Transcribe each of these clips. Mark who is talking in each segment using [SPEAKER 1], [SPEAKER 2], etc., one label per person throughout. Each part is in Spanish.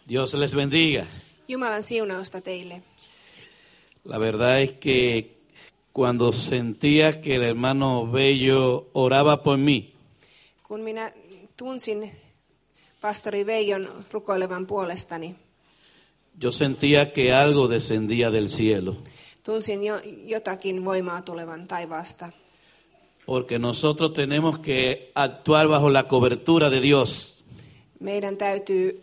[SPEAKER 1] Dios les bendiga.
[SPEAKER 2] Jumalan siunausta teille.
[SPEAKER 1] La verdad es que cuando sentía que el hermano Bello oraba por mí,
[SPEAKER 2] Kun minä tunsin pastori Veijon rukoilevan puolestani,
[SPEAKER 1] yo sentía que algo descendía del cielo.
[SPEAKER 2] tunsin jotakin voimaa tulevan taivaasta.
[SPEAKER 1] Porque nosotros tenemos que actuar bajo la cobertura de Dios.
[SPEAKER 2] Meidän täytyy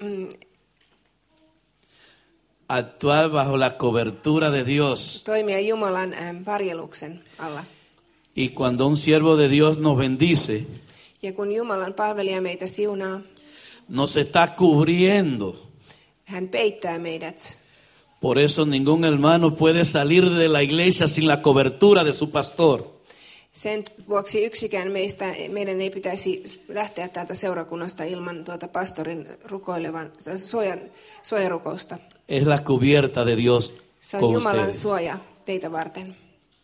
[SPEAKER 1] Actuar bajo la cobertura de Dios.
[SPEAKER 2] toimia Jumalan varjeluksen alla.
[SPEAKER 1] Y cuando un siervo de Dios nos bendice,
[SPEAKER 2] Ja kun Jumalan palvelija meitä siunaa,
[SPEAKER 1] nos está cubriendo.
[SPEAKER 2] hän peittää meidät.
[SPEAKER 1] Por eso ningún hermano puede salir de la iglesia sin la cobertura de su pastor.
[SPEAKER 2] Sen vuoksi yksikään meidän ei pitäisi lähteä täältä seurakunnasta ilman pastorin rukoilevan suojarukousta.
[SPEAKER 1] Es la cubierta de Dios
[SPEAKER 2] Se on
[SPEAKER 1] con
[SPEAKER 2] Jumalan
[SPEAKER 1] ustedes.
[SPEAKER 2] suoja teitä varten.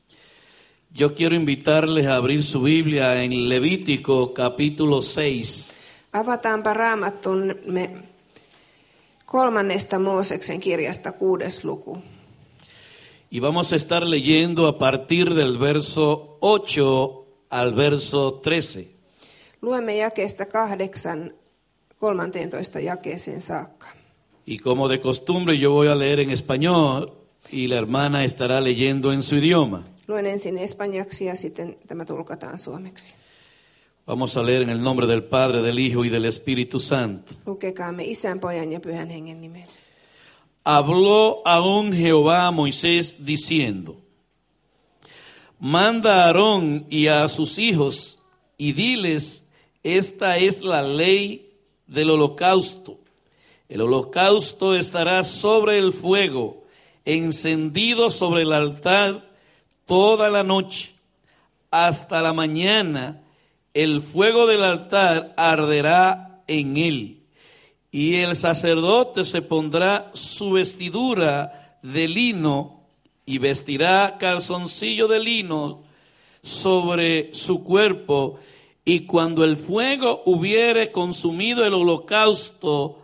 [SPEAKER 1] Yo quiero invitarles a abrir su Biblia en Levítico capítulo 6.
[SPEAKER 2] Avataanpa Raamattumme 3. Mooseksen kirjasta 6. luku.
[SPEAKER 1] Y vamos a estar leyendo a partir del verso 8 al verso 13.
[SPEAKER 2] Luemme jakeesta 8 13 jakeeseen saakka.
[SPEAKER 1] Y como de costumbre yo voy a leer en español y la hermana estará leyendo en su idioma.
[SPEAKER 2] Luen ensin espanjaksi ja sitten tämä tulkataan suomeksi.
[SPEAKER 1] Vamos a leer en el nombre del Padre, del Hijo y del Espíritu Santo.
[SPEAKER 2] Lukekaamme Isän, Pojan ja Pyhän Hengen nimen.
[SPEAKER 1] Habló aún Jehová a Moisés diciendo: Manda a Aarón y a sus hijos y diles, esta es la ley del holocausto. El holocausto estará sobre el fuego, encendido sobre el altar toda la noche. Hasta la mañana el fuego del altar arderá en él. Y el sacerdote se pondrá su vestidura de lino y vestirá calzoncillo de lino sobre su cuerpo. Y cuando el fuego hubiere consumido el holocausto,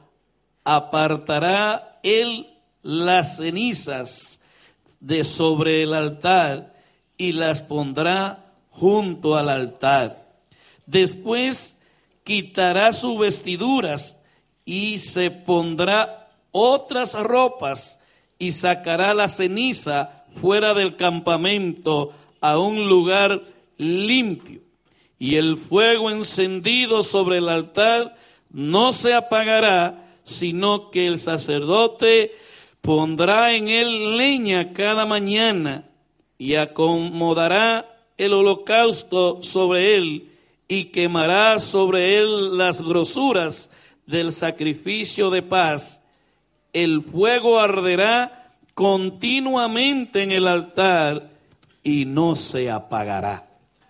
[SPEAKER 1] apartará él las cenizas de sobre el altar y las pondrá junto al altar. Después quitará sus vestiduras y se pondrá otras ropas y sacará la ceniza fuera del campamento a un lugar limpio. Y el fuego encendido sobre el altar no se apagará, sino que el sacerdote pondrá en él leña cada mañana y acomodará el holocausto sobre él y quemará sobre él las grosuras del sacrificio de paz. El fuego arderá continuamente en el altar y no se apagará.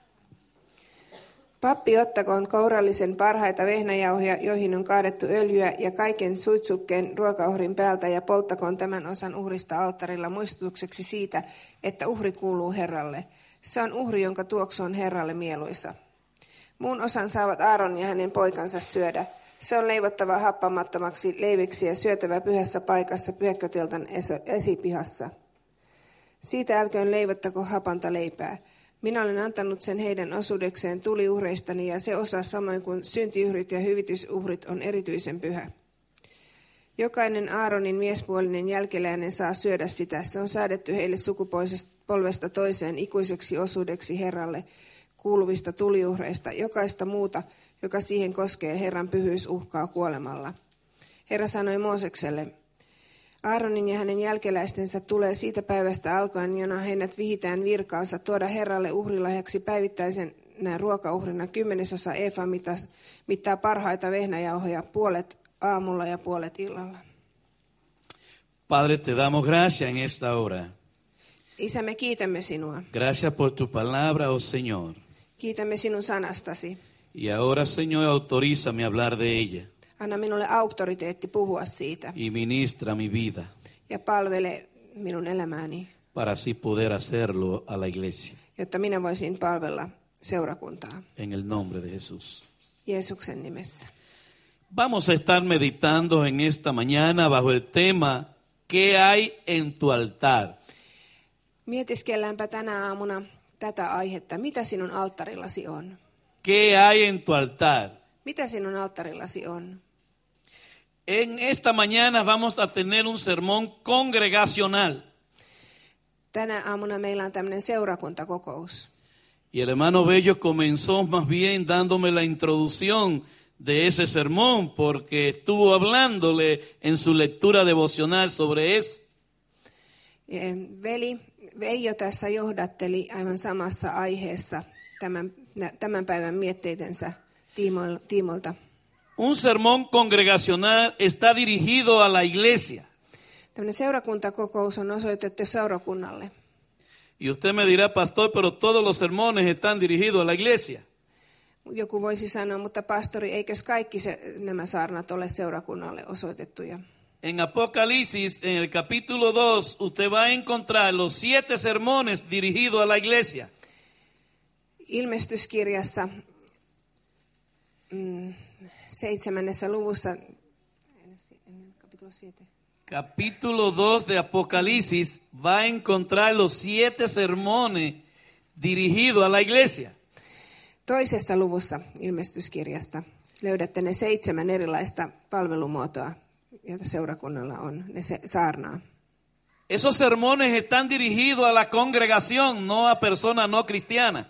[SPEAKER 2] Pappi ottakoon kourallisen parhaita vehnäjauhoja, joihin on kaadettu öljyä, ja kaiken suitsukkeen ruokauhrin päältä, ja polttakoon tämän osan uhrista alttarilla muistutukseksi siitä, että uhri kuuluu Herralle. Se on uhri, jonka tuoksu on Herralle mieluisa. Muun osan saavat Aaron ja hänen poikansa syödä. Se on leivottava happamattomaksi leiviksi ja syötävä pyhässä paikassa pyhäkköteltan esipihassa. Siitä älköön leivottako hapanta leipää. Minä olen antanut sen heidän osuudekseen tuliuhreistani, ja se osa samoin kuin syntiuhrit ja hyvitysuhrit on erityisen pyhä. Jokainen Aaronin miespuolinen jälkeläinen saa syödä sitä. Se on säädetty heille sukupolvesta toiseen ikuiseksi osuudeksi Herralle kuuluvista tuliuhreista. Jokaista muuta, joka siihen koskee, Herran pyhyys uhkaa kuolemalla. Herra sanoi Moosekselle: Aaronin ja hänen jälkeläistensä tulee siitä päivästä alkaen, jona heidät vihitään virkaansa, tuoda Herralle uhrilahjaksi päivittäisenä ruokauhrina 10% efa mittaa parhaita vehnäjauhoja, puolet aamulla ja puolet illalla.
[SPEAKER 1] Padre, te damos gracias en esta hora.
[SPEAKER 2] Isä, me kiitämme sinua.
[SPEAKER 1] Gracias por tu palabra, oh Señor.
[SPEAKER 2] Kiitämme sinun sanastasi.
[SPEAKER 1] Y ahora, Señor, autorízame a hablar de ella
[SPEAKER 2] Anna minulle auktoriteetti puhua siitä
[SPEAKER 1] y ministra mi vida
[SPEAKER 2] ja palvele minun elämääni,
[SPEAKER 1] para así poder hacerlo a la iglesia.
[SPEAKER 2] jotta minä voisin palvella seurakuntaa.
[SPEAKER 1] En el nombre de Jesús.
[SPEAKER 2] Jeesuksen nimessä.
[SPEAKER 1] Vamos a estar meditando en esta mañana bajo el tema ¿qué hay en tu altar?
[SPEAKER 2] Mietiskelläänpä tänä aamuna tätä aihetta. Mitä sinun alttarillasi on?
[SPEAKER 1] ¿Qué hay en tu altar?
[SPEAKER 2] Mitä sinun alttarillasi on?
[SPEAKER 1] En esta mañana vamos a tener un sermón congregacional.
[SPEAKER 2] Tänä aamuna meillä on tämmöinen seurakuntakokous.
[SPEAKER 1] Y el hermano Bello comenzó más bien dándome la introducción de ese sermón porque estuvo hablándole en su lectura devocional sobre eso.
[SPEAKER 2] Veli Veijo tässä johdatteli aivan samassa aiheessa tämän päivän mietteitensä tiimolta.
[SPEAKER 1] Un sermón congregacional está dirigido a la iglesia.
[SPEAKER 2] Tämmöinen seurakuntakokous on osoitettu seurakunnalle.
[SPEAKER 1] Y usted me dirá, pastor, pero todos los sermones están dirigidos a la iglesia.
[SPEAKER 2] Joku voisi sanoa, mutta pastori, eikös kaikki nämä saarnat ole seurakunnalle osoitettuja?
[SPEAKER 1] En Apocalipsis, en el capítulo 2, usted va a encontrar los 7 sermones dirigidos a la iglesia.
[SPEAKER 2] Ilmestyskirjassa 7. luvussa,
[SPEAKER 1] Capítulo 2 de Apocalipsis va a encontrar los 7 sermones dirigidos a la iglesia.
[SPEAKER 2] Toisessa luvussa ilmestyskirjasta löydätte ne 7 erilaista palvelumuotoa, joita seurakunnalla on, ne saarnaa.
[SPEAKER 1] Esos sermones están dirigidos a la congregación, no a personas no cristianas.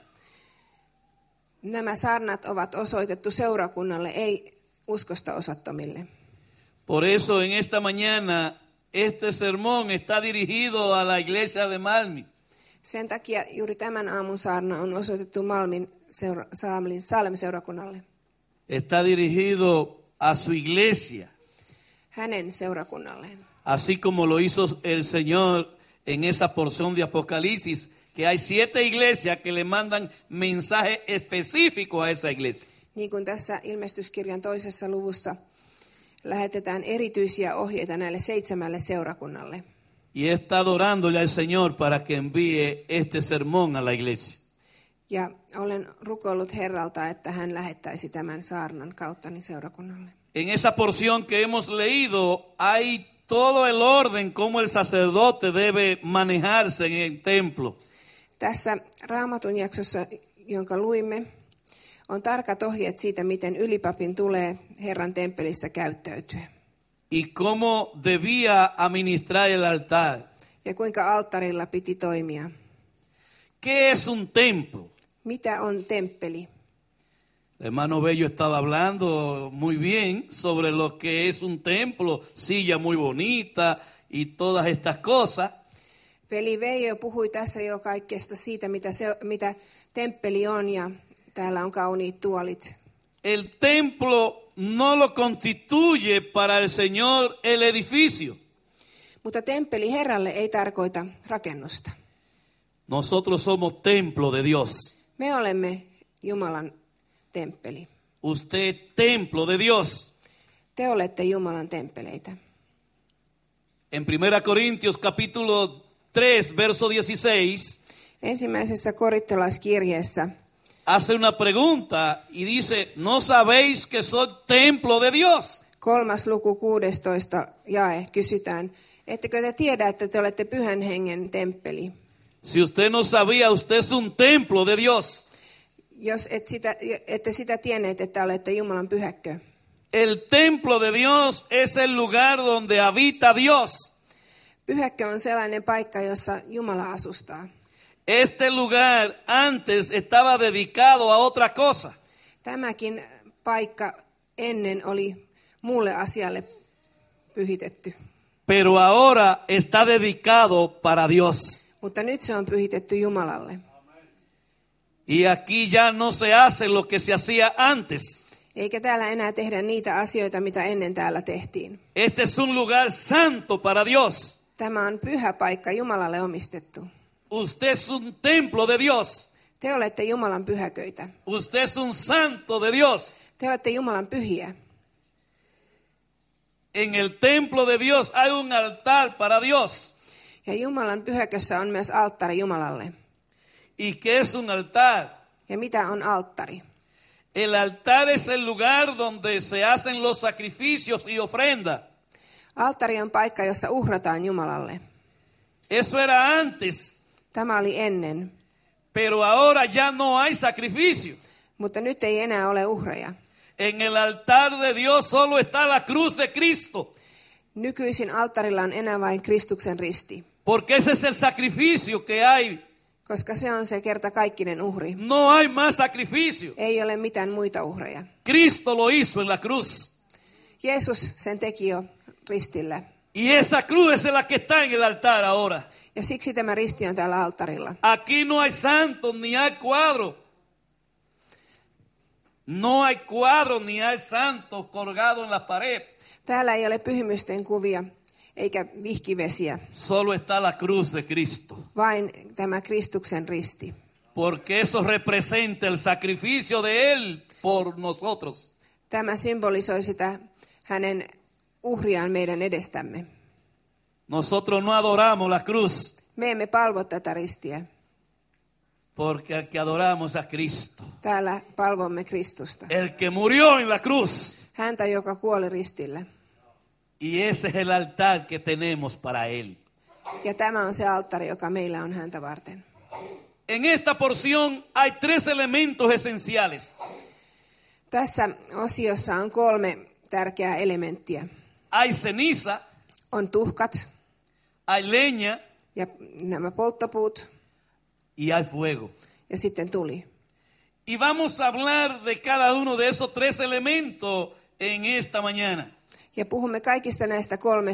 [SPEAKER 2] Nämä saarnat ovat osoitettu seurakunnalle, ei uskosta osattomille.
[SPEAKER 1] Por eso en esta mañana este sermón está dirigido a la iglesia de Malmi.
[SPEAKER 2] Sen takia juuri tämän aamun saarna on osoitettu Malmin Salem-seurakunnalle.
[SPEAKER 1] Está dirigido a su iglesia.
[SPEAKER 2] Hänen seurakunnalleen.
[SPEAKER 1] Así como lo hizo el Señor en esa porción de Apocalipsis, que hay 7 iglesias que le mandan mensaje específico a esa iglesia.
[SPEAKER 2] Niin kuin tässä ilmestyskirjan toisessa luvussa lähetetään erityisiä ohjeita näille 7 seurakunnalle.
[SPEAKER 1] Y he estado orándole al Señor para que envíe este sermón a la iglesia.
[SPEAKER 2] Ja olen rukoillut Herralta, että hän lähettäisi tämän saarnan kauttani seurakunnalle.
[SPEAKER 1] En esa porción que hemos leído hay todo el orden como el sacerdote debe manejarse en el templo.
[SPEAKER 2] Tässä Raamatun jaksossa, jonka luimme, on tarkat ohjeet siitä, miten ylipapin tulee Herran temppelissä käyttäytyä.
[SPEAKER 1] Y cómo debía administrar el altar.
[SPEAKER 2] Ja kuinka alttarilla piti toimia.
[SPEAKER 1] ¿Qué es un templo?
[SPEAKER 2] Mitä on temppeli?
[SPEAKER 1] El hermano Bello estaba hablando muy bien sobre lo que es un templo, silla muy bonita y todas estas cosas.
[SPEAKER 2] Veli Veijo puhui tässä jo kaikkesta siitä, mitä temppeli on, ja täällä on kauniit tuolit.
[SPEAKER 1] El templo no lo constituye para el Señor el edificio.
[SPEAKER 2] Mutta temppeli Herralle ei tarkoita rakennusta.
[SPEAKER 1] Nosotros somos templo de Dios.
[SPEAKER 2] Me olemme Jumalan temppeli.
[SPEAKER 1] Usted es templo de Dios.
[SPEAKER 2] Te olette Jumalan temppeleitä.
[SPEAKER 1] En 1 Corintios capítulo 3, verso 16,
[SPEAKER 2] Ensimmäisessä korintolaiskirjeessä
[SPEAKER 1] hace una pregunta y dice, ¿no sabéis que soy templo de Dios?
[SPEAKER 2] 3. luku 16 jae kysytään, ettekö te tiedä, että te olette Pyhän Hengen temppeli?
[SPEAKER 1] Si usted no sabía, usted es un templo de Dios.
[SPEAKER 2] Jos ette sitä tienneet, että olette Jumalan pyhäkkö.
[SPEAKER 1] El templo de Dios es el lugar donde habita Dios.
[SPEAKER 2] Pyhäkkö on sellainen paikka, jossa Jumala asustaa.
[SPEAKER 1] Este lugar antes estaba dedicado a otra cosa.
[SPEAKER 2] Tämäkin paikka ennen oli muulle asialle pyhitetty.
[SPEAKER 1] Pero ahora está dedicado para Dios.
[SPEAKER 2] Mutta nyt se on pyhitetty Jumalalle.
[SPEAKER 1] Y aquí ya no se hace lo que se hacía antes.
[SPEAKER 2] Eikä täällä enää tehdä niitä asioita, mitä ennen täällä tehtiin.
[SPEAKER 1] Este es un lugar santo para Dios.
[SPEAKER 2] Tämä on pyhä paikka, Jumalalle omistettu.
[SPEAKER 1] Usted es un templo de Dios.
[SPEAKER 2] Te olette Jumalan pyhäköitä.
[SPEAKER 1] Usted es un santo de Dios.
[SPEAKER 2] Te olette Jumalan pyhiä.
[SPEAKER 1] En el templo de Dios hay un altar para Dios.
[SPEAKER 2] Ja Jumalan pyhäkössä on myös alttari Jumalalle.
[SPEAKER 1] ¿Y qué es un altar?
[SPEAKER 2] Ja mitä on alttari?
[SPEAKER 1] El altar es el lugar donde se hacen los sacrificios y ofrendas.
[SPEAKER 2] Alttari on paikka, jossa uhrataan Jumalalle.
[SPEAKER 1] Eso era antes,
[SPEAKER 2] Tämä oli ennen,
[SPEAKER 1] pero ahora ya no hay sacrificio.
[SPEAKER 2] mutta nyt ei enää ole uhreja.
[SPEAKER 1] En el altar de Dios solo está la cruz de Cristo,
[SPEAKER 2] Nykyisin alttarilla on enää vain Kristuksen risti,
[SPEAKER 1] porque ese es el sacrificio que hay.
[SPEAKER 2] koska se on se kertakaikkinen uhri.
[SPEAKER 1] No hay más sacrificio.
[SPEAKER 2] Ei ole mitään muita uhreja.
[SPEAKER 1] Cristo lo hizo en la cruz.
[SPEAKER 2] Jeesus sen teki jo ristillä.
[SPEAKER 1] Y esa cruz es la que está en el altar ahora.
[SPEAKER 2] Ja siksi tämä risti on täällä alttarilla.
[SPEAKER 1] Aquí no hay santos ni hay cuadros. No hay cuadros ni hay santos colgados en la pared.
[SPEAKER 2] Täällä ei ole pyhimysten kuvia eikä vihkivesiä,
[SPEAKER 1] Solo está la cruz de Cristo.
[SPEAKER 2] vain tämä Kristuksen risti.
[SPEAKER 1] Porque eso representa el sacrificio de Él por nosotros.
[SPEAKER 2] Tämä symbolisoi sitä hänen uhriaan meidän edestämme.
[SPEAKER 1] Nosotros no adoramos la cruz,
[SPEAKER 2] Me emme palvo tätä ristiä.
[SPEAKER 1] porque al que adoramos a Cristo.
[SPEAKER 2] Täällä palvomme Kristusta.
[SPEAKER 1] El que murió en la cruz.
[SPEAKER 2] Häntä, joka kuoli ristillä.
[SPEAKER 1] Y ese es el altar que tenemos para Él.
[SPEAKER 2] Ja tämä on se alttari, joka meillä on häntä varten.
[SPEAKER 1] En esta porción hay 3 elementos esenciales.
[SPEAKER 2] Tässä osiossa on 3 tärkeää elementtiä.
[SPEAKER 1] Hay ceniza,
[SPEAKER 2] On tuhkat
[SPEAKER 1] hay leña
[SPEAKER 2] ja nämä polttopuut
[SPEAKER 1] y hay fuego.
[SPEAKER 2] ja sitten tuli.
[SPEAKER 1] Y vamos a hablar de cada uno de esos 3 elementos en esta mañana.
[SPEAKER 2] Ja puhumme kaikista näistä 3.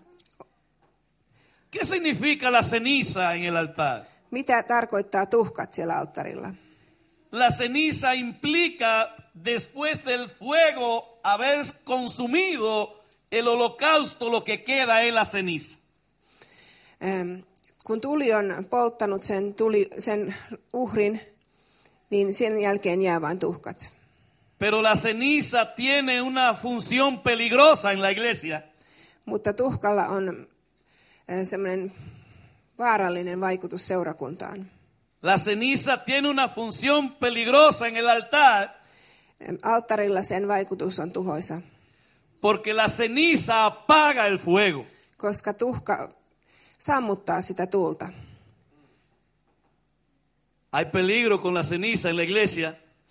[SPEAKER 1] ¿Qué significa la ceniza en el altar?
[SPEAKER 2] Mitä tarkoittaa tuhkat siellä alttarilla?
[SPEAKER 1] La ceniza implica, después del fuego haber consumido el holocausto, lo que queda es la ceniza.
[SPEAKER 2] Kun tuli on polttanut sen uhrin, niin sen jälkeen jää vain tuhkat.
[SPEAKER 1] Pero la ceniza tiene una función peligrosa en la iglesia.
[SPEAKER 2] Mutta tuhkalla on semmoinen vaarallinen vaikutus seurakuntaan.
[SPEAKER 1] La ceniza tiene una función peligrosa en el altar
[SPEAKER 2] Alttarilla sen vaikutus on tuhoisa,
[SPEAKER 1] porque la ceniza apaga el fuego.
[SPEAKER 2] koska tuhka sammuttaa sitä tulta.
[SPEAKER 1] Hay peligro con la ceniza en la iglesia.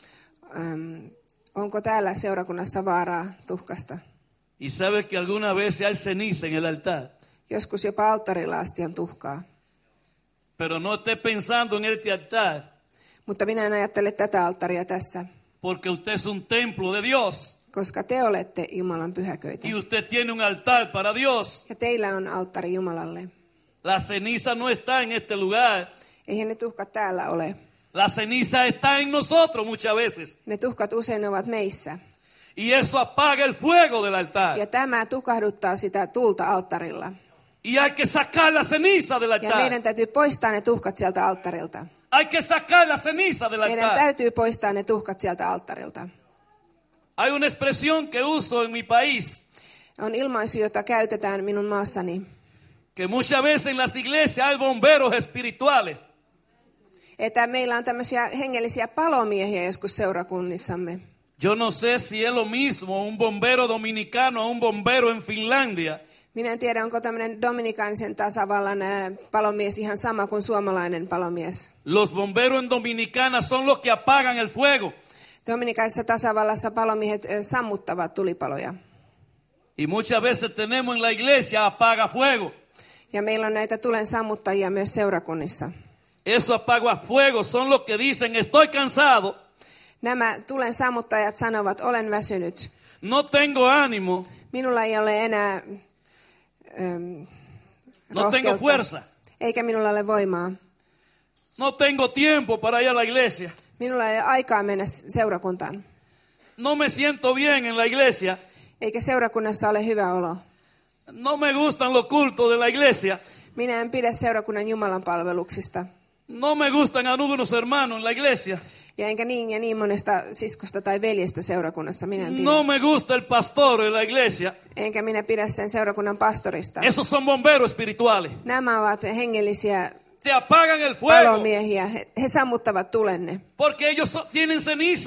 [SPEAKER 2] Onko täällä seurakunnassa vaaraa tuhkasta?
[SPEAKER 1] Y sabes que alguna vez hay ceniza en el altar.
[SPEAKER 2] Joskus jopa alttarilla asti on tuhkaa.
[SPEAKER 1] Pero no esté pensando en este altar,
[SPEAKER 2] Mutta minä en ajattele tätä alttaria tässä,
[SPEAKER 1] porque usted es un templo de Dios.
[SPEAKER 2] koska te olette Jumalan pyhäköitä.
[SPEAKER 1] Y usted tiene un altar para Dios.
[SPEAKER 2] Ja teillä on alttari Jumalalle.
[SPEAKER 1] La ceniza no está en este lugar.
[SPEAKER 2] Eihän ne tuhkat täällä ole.
[SPEAKER 1] La ceniza está en nosotros muchas veces.
[SPEAKER 2] Ne tuhkat usein ovat meissä.
[SPEAKER 1] Y eso apaga el fuego del altar.
[SPEAKER 2] Ja tämä tukahduttaa sitä tulta alttarilla.
[SPEAKER 1] Y hay que sacar la ceniza del
[SPEAKER 2] Ja
[SPEAKER 1] altar.
[SPEAKER 2] meidän täytyy poistaa ne tuhkat sieltä alttarilta.
[SPEAKER 1] Hay que sacar la ceniza del
[SPEAKER 2] Meidän
[SPEAKER 1] altar.
[SPEAKER 2] täytyy poistaa ne tuhkat sieltä alttarilta.
[SPEAKER 1] Hay una expresión que uso en mi país,
[SPEAKER 2] On ilmaisu, jota käytetään minun maassani.
[SPEAKER 1] que muchas veces en las iglesias hay bomberos espirituales.
[SPEAKER 2] Että meillä on tämmöisiä hengellisiä palomiehiä joskus seurakunnissamme.
[SPEAKER 1] Yo no sé si es lo mismo un bombero dominicano a un bombero en Finlandia.
[SPEAKER 2] Minä en tiedä, onko tämmöinen Dominikaanisen tasavallan palomies ihan sama kuin suomalainen palomies.
[SPEAKER 1] Los bomberos en Dominicana son los que apagan el fuego.
[SPEAKER 2] Dominikaisessa tasavallassa palomiehet sammuttavat tulipaloja.
[SPEAKER 1] Y muchas veces tenemos en la iglesia apaga fuego.
[SPEAKER 2] Ja meillä on näitä tulen sammuttajia myös seurakunnissa.
[SPEAKER 1] Esos apaga fuego son los que dicen estoy cansado,
[SPEAKER 2] Nämä tulen sammuttajat sanovat, olen väsynyt.
[SPEAKER 1] no tengo ánimo,
[SPEAKER 2] Minulla ei ole enää
[SPEAKER 1] no tengo fuerza,
[SPEAKER 2] eikä minulla ole voimaa.
[SPEAKER 1] no tengo tiempo para ir a la iglesia,
[SPEAKER 2] Minulla ei ole aikaa mennä seurakuntaan.
[SPEAKER 1] no me siento bien en la iglesia,
[SPEAKER 2] Eikä seurakunnassa ole hyvä olo.
[SPEAKER 1] no me gustan los cultos de la iglesia,
[SPEAKER 2] Minä en pidä seurakunnan Jumalan palveluksista.
[SPEAKER 1] no me gustan algunos hermanos en la iglesia,
[SPEAKER 2] Ja enkä niin monesta siskosta tai veljestä seurakunnassa minä en pidä.
[SPEAKER 1] no me gusta el pastor en la iglesia.
[SPEAKER 2] Enkä minä pidä sen seurakunnan pastorista.
[SPEAKER 1] Esos son bomberos espirituales.
[SPEAKER 2] Nämä ovat hengellisiä
[SPEAKER 1] Te apagan el fuego
[SPEAKER 2] palomiehiä. He sammuttavat tulenne.
[SPEAKER 1] porque ellos tienen ceniza.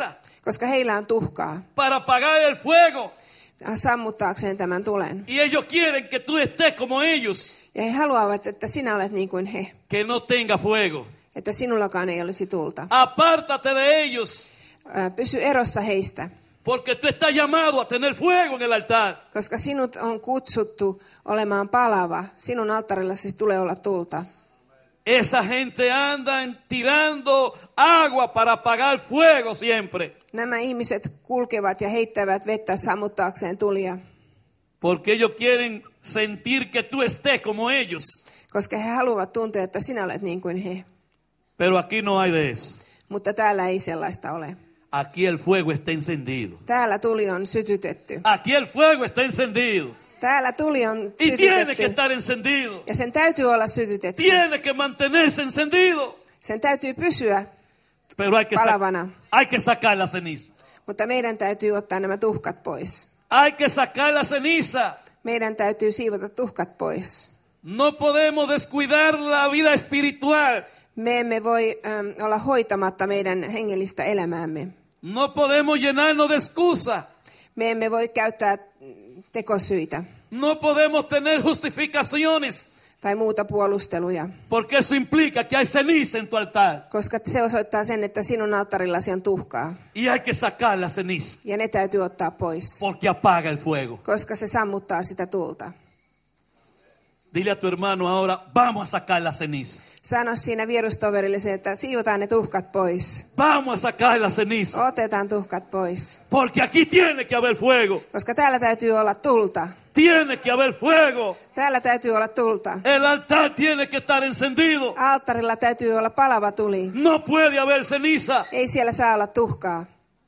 [SPEAKER 2] koska heillä on tuhkaa
[SPEAKER 1] para apagar el fuego.
[SPEAKER 2] sammuttaakseen tämän tulen.
[SPEAKER 1] Y ellos quieren que tú estés como ellos,
[SPEAKER 2] Ja he haluavat, että sinä olet niin kuin he,
[SPEAKER 1] que no tenga fuego.
[SPEAKER 2] että sinullakaan ei olisi tulta.
[SPEAKER 1] Apártate de ellos,
[SPEAKER 2] Pysy erossa heistä,
[SPEAKER 1] porque tú estás llamado a tener fuego en el altar.
[SPEAKER 2] koska sinut on kutsuttu olemaan palava. Sinun alttarillasi tulee olla tulta.
[SPEAKER 1] Esa gente anda tirando agua para apagar fuego siempre.
[SPEAKER 2] Nämä ihmiset kulkevat ja heittävät vettä sammuttaakseen tulia,
[SPEAKER 1] Porque ellos quieren sentir que tú estés como ellos.
[SPEAKER 2] koska he haluavat tuntea, että sinä olet niin kuin he.
[SPEAKER 1] Pero aquí no hay de eso.
[SPEAKER 2] Mutta täällä ei sellaista ole.
[SPEAKER 1] Aquí el fuego está encendido.
[SPEAKER 2] Täällä tuli on sytytetty.
[SPEAKER 1] Aquí el fuego está encendido.
[SPEAKER 2] Täällä tuli on
[SPEAKER 1] Y tiene que
[SPEAKER 2] sytytetty.
[SPEAKER 1] estar encendido.
[SPEAKER 2] Ja sen täytyy olla sytytetty.
[SPEAKER 1] Tiene que mantenerse encendido.
[SPEAKER 2] Sen täytyy pysyä
[SPEAKER 1] Pero
[SPEAKER 2] palavana.
[SPEAKER 1] hay que sacar la ceniza.
[SPEAKER 2] Mutta meidän täytyy ottaa nämä tuhkat pois.
[SPEAKER 1] Hay que sacar la ceniza.
[SPEAKER 2] Meidän täytyy siivota tuhkat pois.
[SPEAKER 1] No podemos descuidar la vida espiritual.
[SPEAKER 2] Me emme voi olla hoitamatta meidän hengellistä elämäämme.
[SPEAKER 1] No podemos llenarnos de excusa.
[SPEAKER 2] Me emme voi käyttää tekosyitä
[SPEAKER 1] No podemos tener justificaciones.
[SPEAKER 2] tai muuta puolusteluja,
[SPEAKER 1] Porque eso implica que hay ceniza en tu altar.
[SPEAKER 2] koska se osoittaa sen, että sinun alttarillasi on tuhkaa.
[SPEAKER 1] Y hay que sacar la ceniza.
[SPEAKER 2] Ja ne täytyy ottaa pois,
[SPEAKER 1] Porque apaga el fuego.
[SPEAKER 2] koska se sammuttaa sitä tulta.
[SPEAKER 1] Dile a tu hermano ahora, vamos a sacar la ceniza.
[SPEAKER 2] Sano siinä vierustoverille se, että siivotaan ne tuhkat pois.
[SPEAKER 1] Vamos a sacar la ceniza.
[SPEAKER 2] Otetaan tuhkat pois,
[SPEAKER 1] Porque aquí tiene que haber fuego.
[SPEAKER 2] koska täällä täytyy olla tulta.
[SPEAKER 1] Tiene que haber fuego.
[SPEAKER 2] Täällä täytyy olla tulta.
[SPEAKER 1] El altar tiene que estar encendido.
[SPEAKER 2] Alttarilla täytyy olla palava tuli.
[SPEAKER 1] No puede haber ceniza.
[SPEAKER 2] Ei siellä saa olla tuhkaa.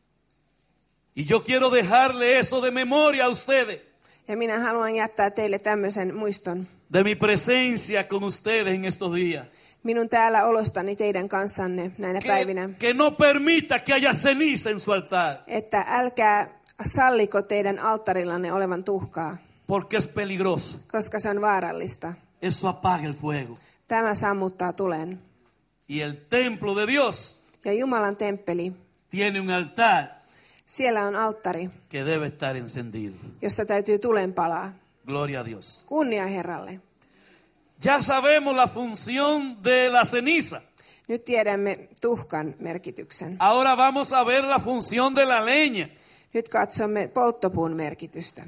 [SPEAKER 1] Y yo quiero dejarle eso de memoria a ustedes.
[SPEAKER 2] Ja minä haluan jättää teille tämmöisen muiston.
[SPEAKER 1] De mi presencia con ustedes en estos días.
[SPEAKER 2] Minun täällä olostani teidän kanssanne näinä päivinä.
[SPEAKER 1] Que no permita que haya ceniza en su altar.
[SPEAKER 2] Että älkää salliko teidän alttarillanne olevan tuhkaa,
[SPEAKER 1] Porque es peligroso.
[SPEAKER 2] koska se on vaarallista.
[SPEAKER 1] Eso apaga el fuego.
[SPEAKER 2] Tämä sammuttaa tulen.
[SPEAKER 1] Y el templo de Dios
[SPEAKER 2] Ja Jumalan temppeli,
[SPEAKER 1] tiene un altar
[SPEAKER 2] siellä on alttari,
[SPEAKER 1] que debe estar encendido.
[SPEAKER 2] jossa täytyy tulen palaa.
[SPEAKER 1] Gloria a Dios.
[SPEAKER 2] Kunnia Herralle.
[SPEAKER 1] Ya sabemos la función de la ceniza.
[SPEAKER 2] Nyt tiedämme tuhkan merkityksen.
[SPEAKER 1] Ahora vamos a ver la función de la leña.
[SPEAKER 2] Nyt katsomme polttopuun merkitystä.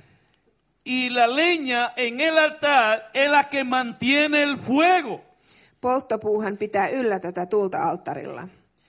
[SPEAKER 1] Y la leña en el altar es la que mantiene el fuego.
[SPEAKER 2] Polttopuuhan pitää yllä tätä tulta alttarilla.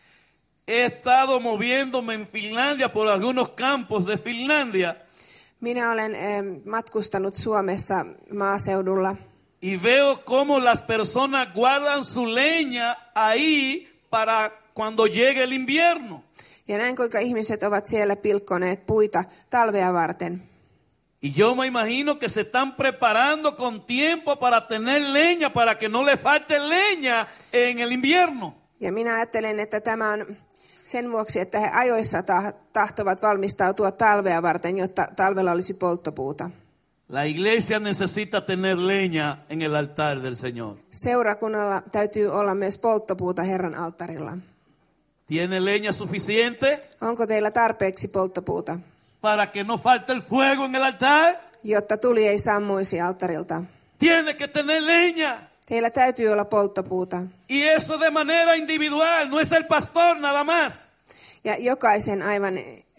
[SPEAKER 1] He estado moviéndome en Finlandia por algunos campos de Finlandia
[SPEAKER 2] Minä olen matkustanut Suomessa maaseudulla
[SPEAKER 1] y veo cómo las personas guardan su leña ahí para cuando llegue el invierno.
[SPEAKER 2] ja näin kuinka ihmiset ovat siellä pilkkoneet puita talvea varten.
[SPEAKER 1] Y yo me imagino que se están preparando con tiempo para tener leña, para que no le falte leña en el invierno.
[SPEAKER 2] Ja minä ajattelen, että tämä on sen vuoksi, että he ajoissa tahtovat valmistautua talvea varten, jotta talvella olisi polttopuuta.
[SPEAKER 1] La iglesia necesita tener leña en el altar del Señor.
[SPEAKER 2] Seurakunnalla täytyy olla myös polttopuuta Herran alttarilla.
[SPEAKER 1] ¿Tiene leña suficiente
[SPEAKER 2] Onko teillä tarpeeksi polttopuuta,
[SPEAKER 1] para que no falte el fuego en el altar?
[SPEAKER 2] jotta tuli ei sammuisi alttarilta?
[SPEAKER 1] Tiene que tener leña.
[SPEAKER 2] Teillä täytyy olla polttopuuta.
[SPEAKER 1] Y eso de manera individual, no es el pastor nada más.
[SPEAKER 2] Ja jokaisen aivan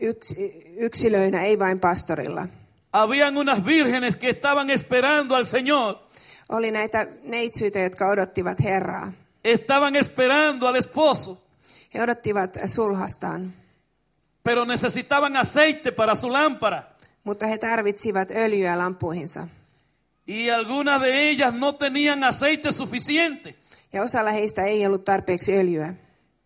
[SPEAKER 2] yksilöinä, ei vain pastorilla.
[SPEAKER 1] Habían unas vírgenes que estaban esperando al Señor.
[SPEAKER 2] Oli näitä neitsyitä, jotka odottivat Herraa.
[SPEAKER 1] Estaban esperando al esposo,
[SPEAKER 2] He odottivat sulhastaan,
[SPEAKER 1] pero necesitaban aceite para su lámpara.
[SPEAKER 2] mutta he tarvitsivat öljyä lampuihinsa.
[SPEAKER 1] Y algunas de ellas no tenían aceite suficiente.
[SPEAKER 2] Ja osalla heistä ei ollut tarpeeksi öljyä.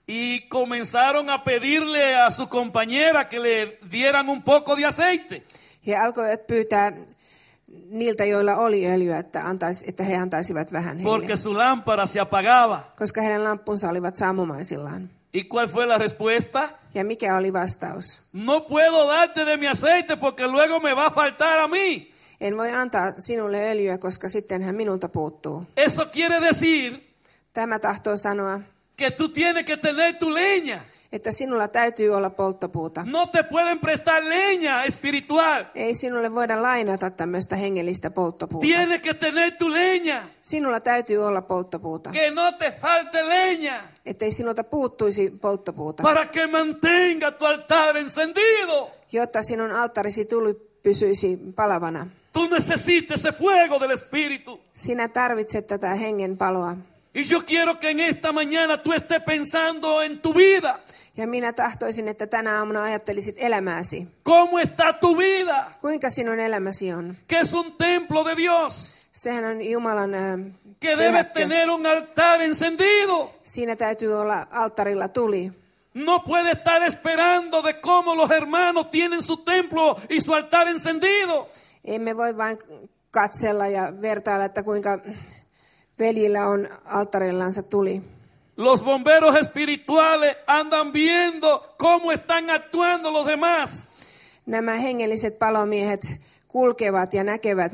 [SPEAKER 1] Y comenzaron a pedirle a su compañera que le dieran un poco de aceite.
[SPEAKER 2] He alkoivat pyytää niiltä, joilla oli öljyä, että he antaisivat vähän heille.
[SPEAKER 1] Porque su lámpara se apagaba.
[SPEAKER 2] Koska heidän lampunsa olivat sammumaisillaan.
[SPEAKER 1] ¿Y cuál fue la respuesta?
[SPEAKER 2] Ja mikä oli vastaus?
[SPEAKER 1] No puedo darte de mi aceite porque luego me va a faltar a mí.
[SPEAKER 2] En voi antaa sinulle öljyä, koska sittenhän minulta puuttuu.
[SPEAKER 1] Eso quiere decir
[SPEAKER 2] Tämä tahtoo sanoa,
[SPEAKER 1] que tú tienes que tener tu leña.
[SPEAKER 2] että sinulla täytyy olla polttopuuta.
[SPEAKER 1] No te pueden prestar leña espiritual.
[SPEAKER 2] Ei sinulle voida lainata tämmöistä hengellistä polttopuuta.
[SPEAKER 1] Tienes que tener tu leña.
[SPEAKER 2] Sinulla täytyy olla polttopuuta.
[SPEAKER 1] Que no te falte leña.
[SPEAKER 2] Ettei sinulta puuttuisi polttopuuta.
[SPEAKER 1] Para que mantenga tu altar encendido.
[SPEAKER 2] Jotta sinun alttarisi tuli pysyisi palavana.
[SPEAKER 1] Tú necesitas ese fuego del Espíritu.
[SPEAKER 2] Sinä tarvitset tätä hengen paloa.
[SPEAKER 1] Y yo quiero que en esta mañana tú estés pensando en tu vida.
[SPEAKER 2] Ja minä tahtoisin, että tänä aamuna ajattelisit elämääsi.
[SPEAKER 1] ¿Cómo está tu vida?
[SPEAKER 2] Kuinka sinun elämäsi on?
[SPEAKER 1] Que es un templo de Dios.
[SPEAKER 2] Sehän on Jumalan
[SPEAKER 1] Que debe
[SPEAKER 2] pyhäkkö.
[SPEAKER 1] tener un altar encendido.
[SPEAKER 2] Siinä täytyy olla alttarilla tuli.
[SPEAKER 1] No puede estar esperando de cómo los hermanos tienen su templo y su altar encendido.
[SPEAKER 2] Emme voi vain katsella ja vertailla, että kuinka veljillä on alttarillansa tuli.
[SPEAKER 1] Los bomberos espirituales andan viendo cómo están actuando los demás.
[SPEAKER 2] Nämä hengelliset palomiehet kulkevat ja näkevät,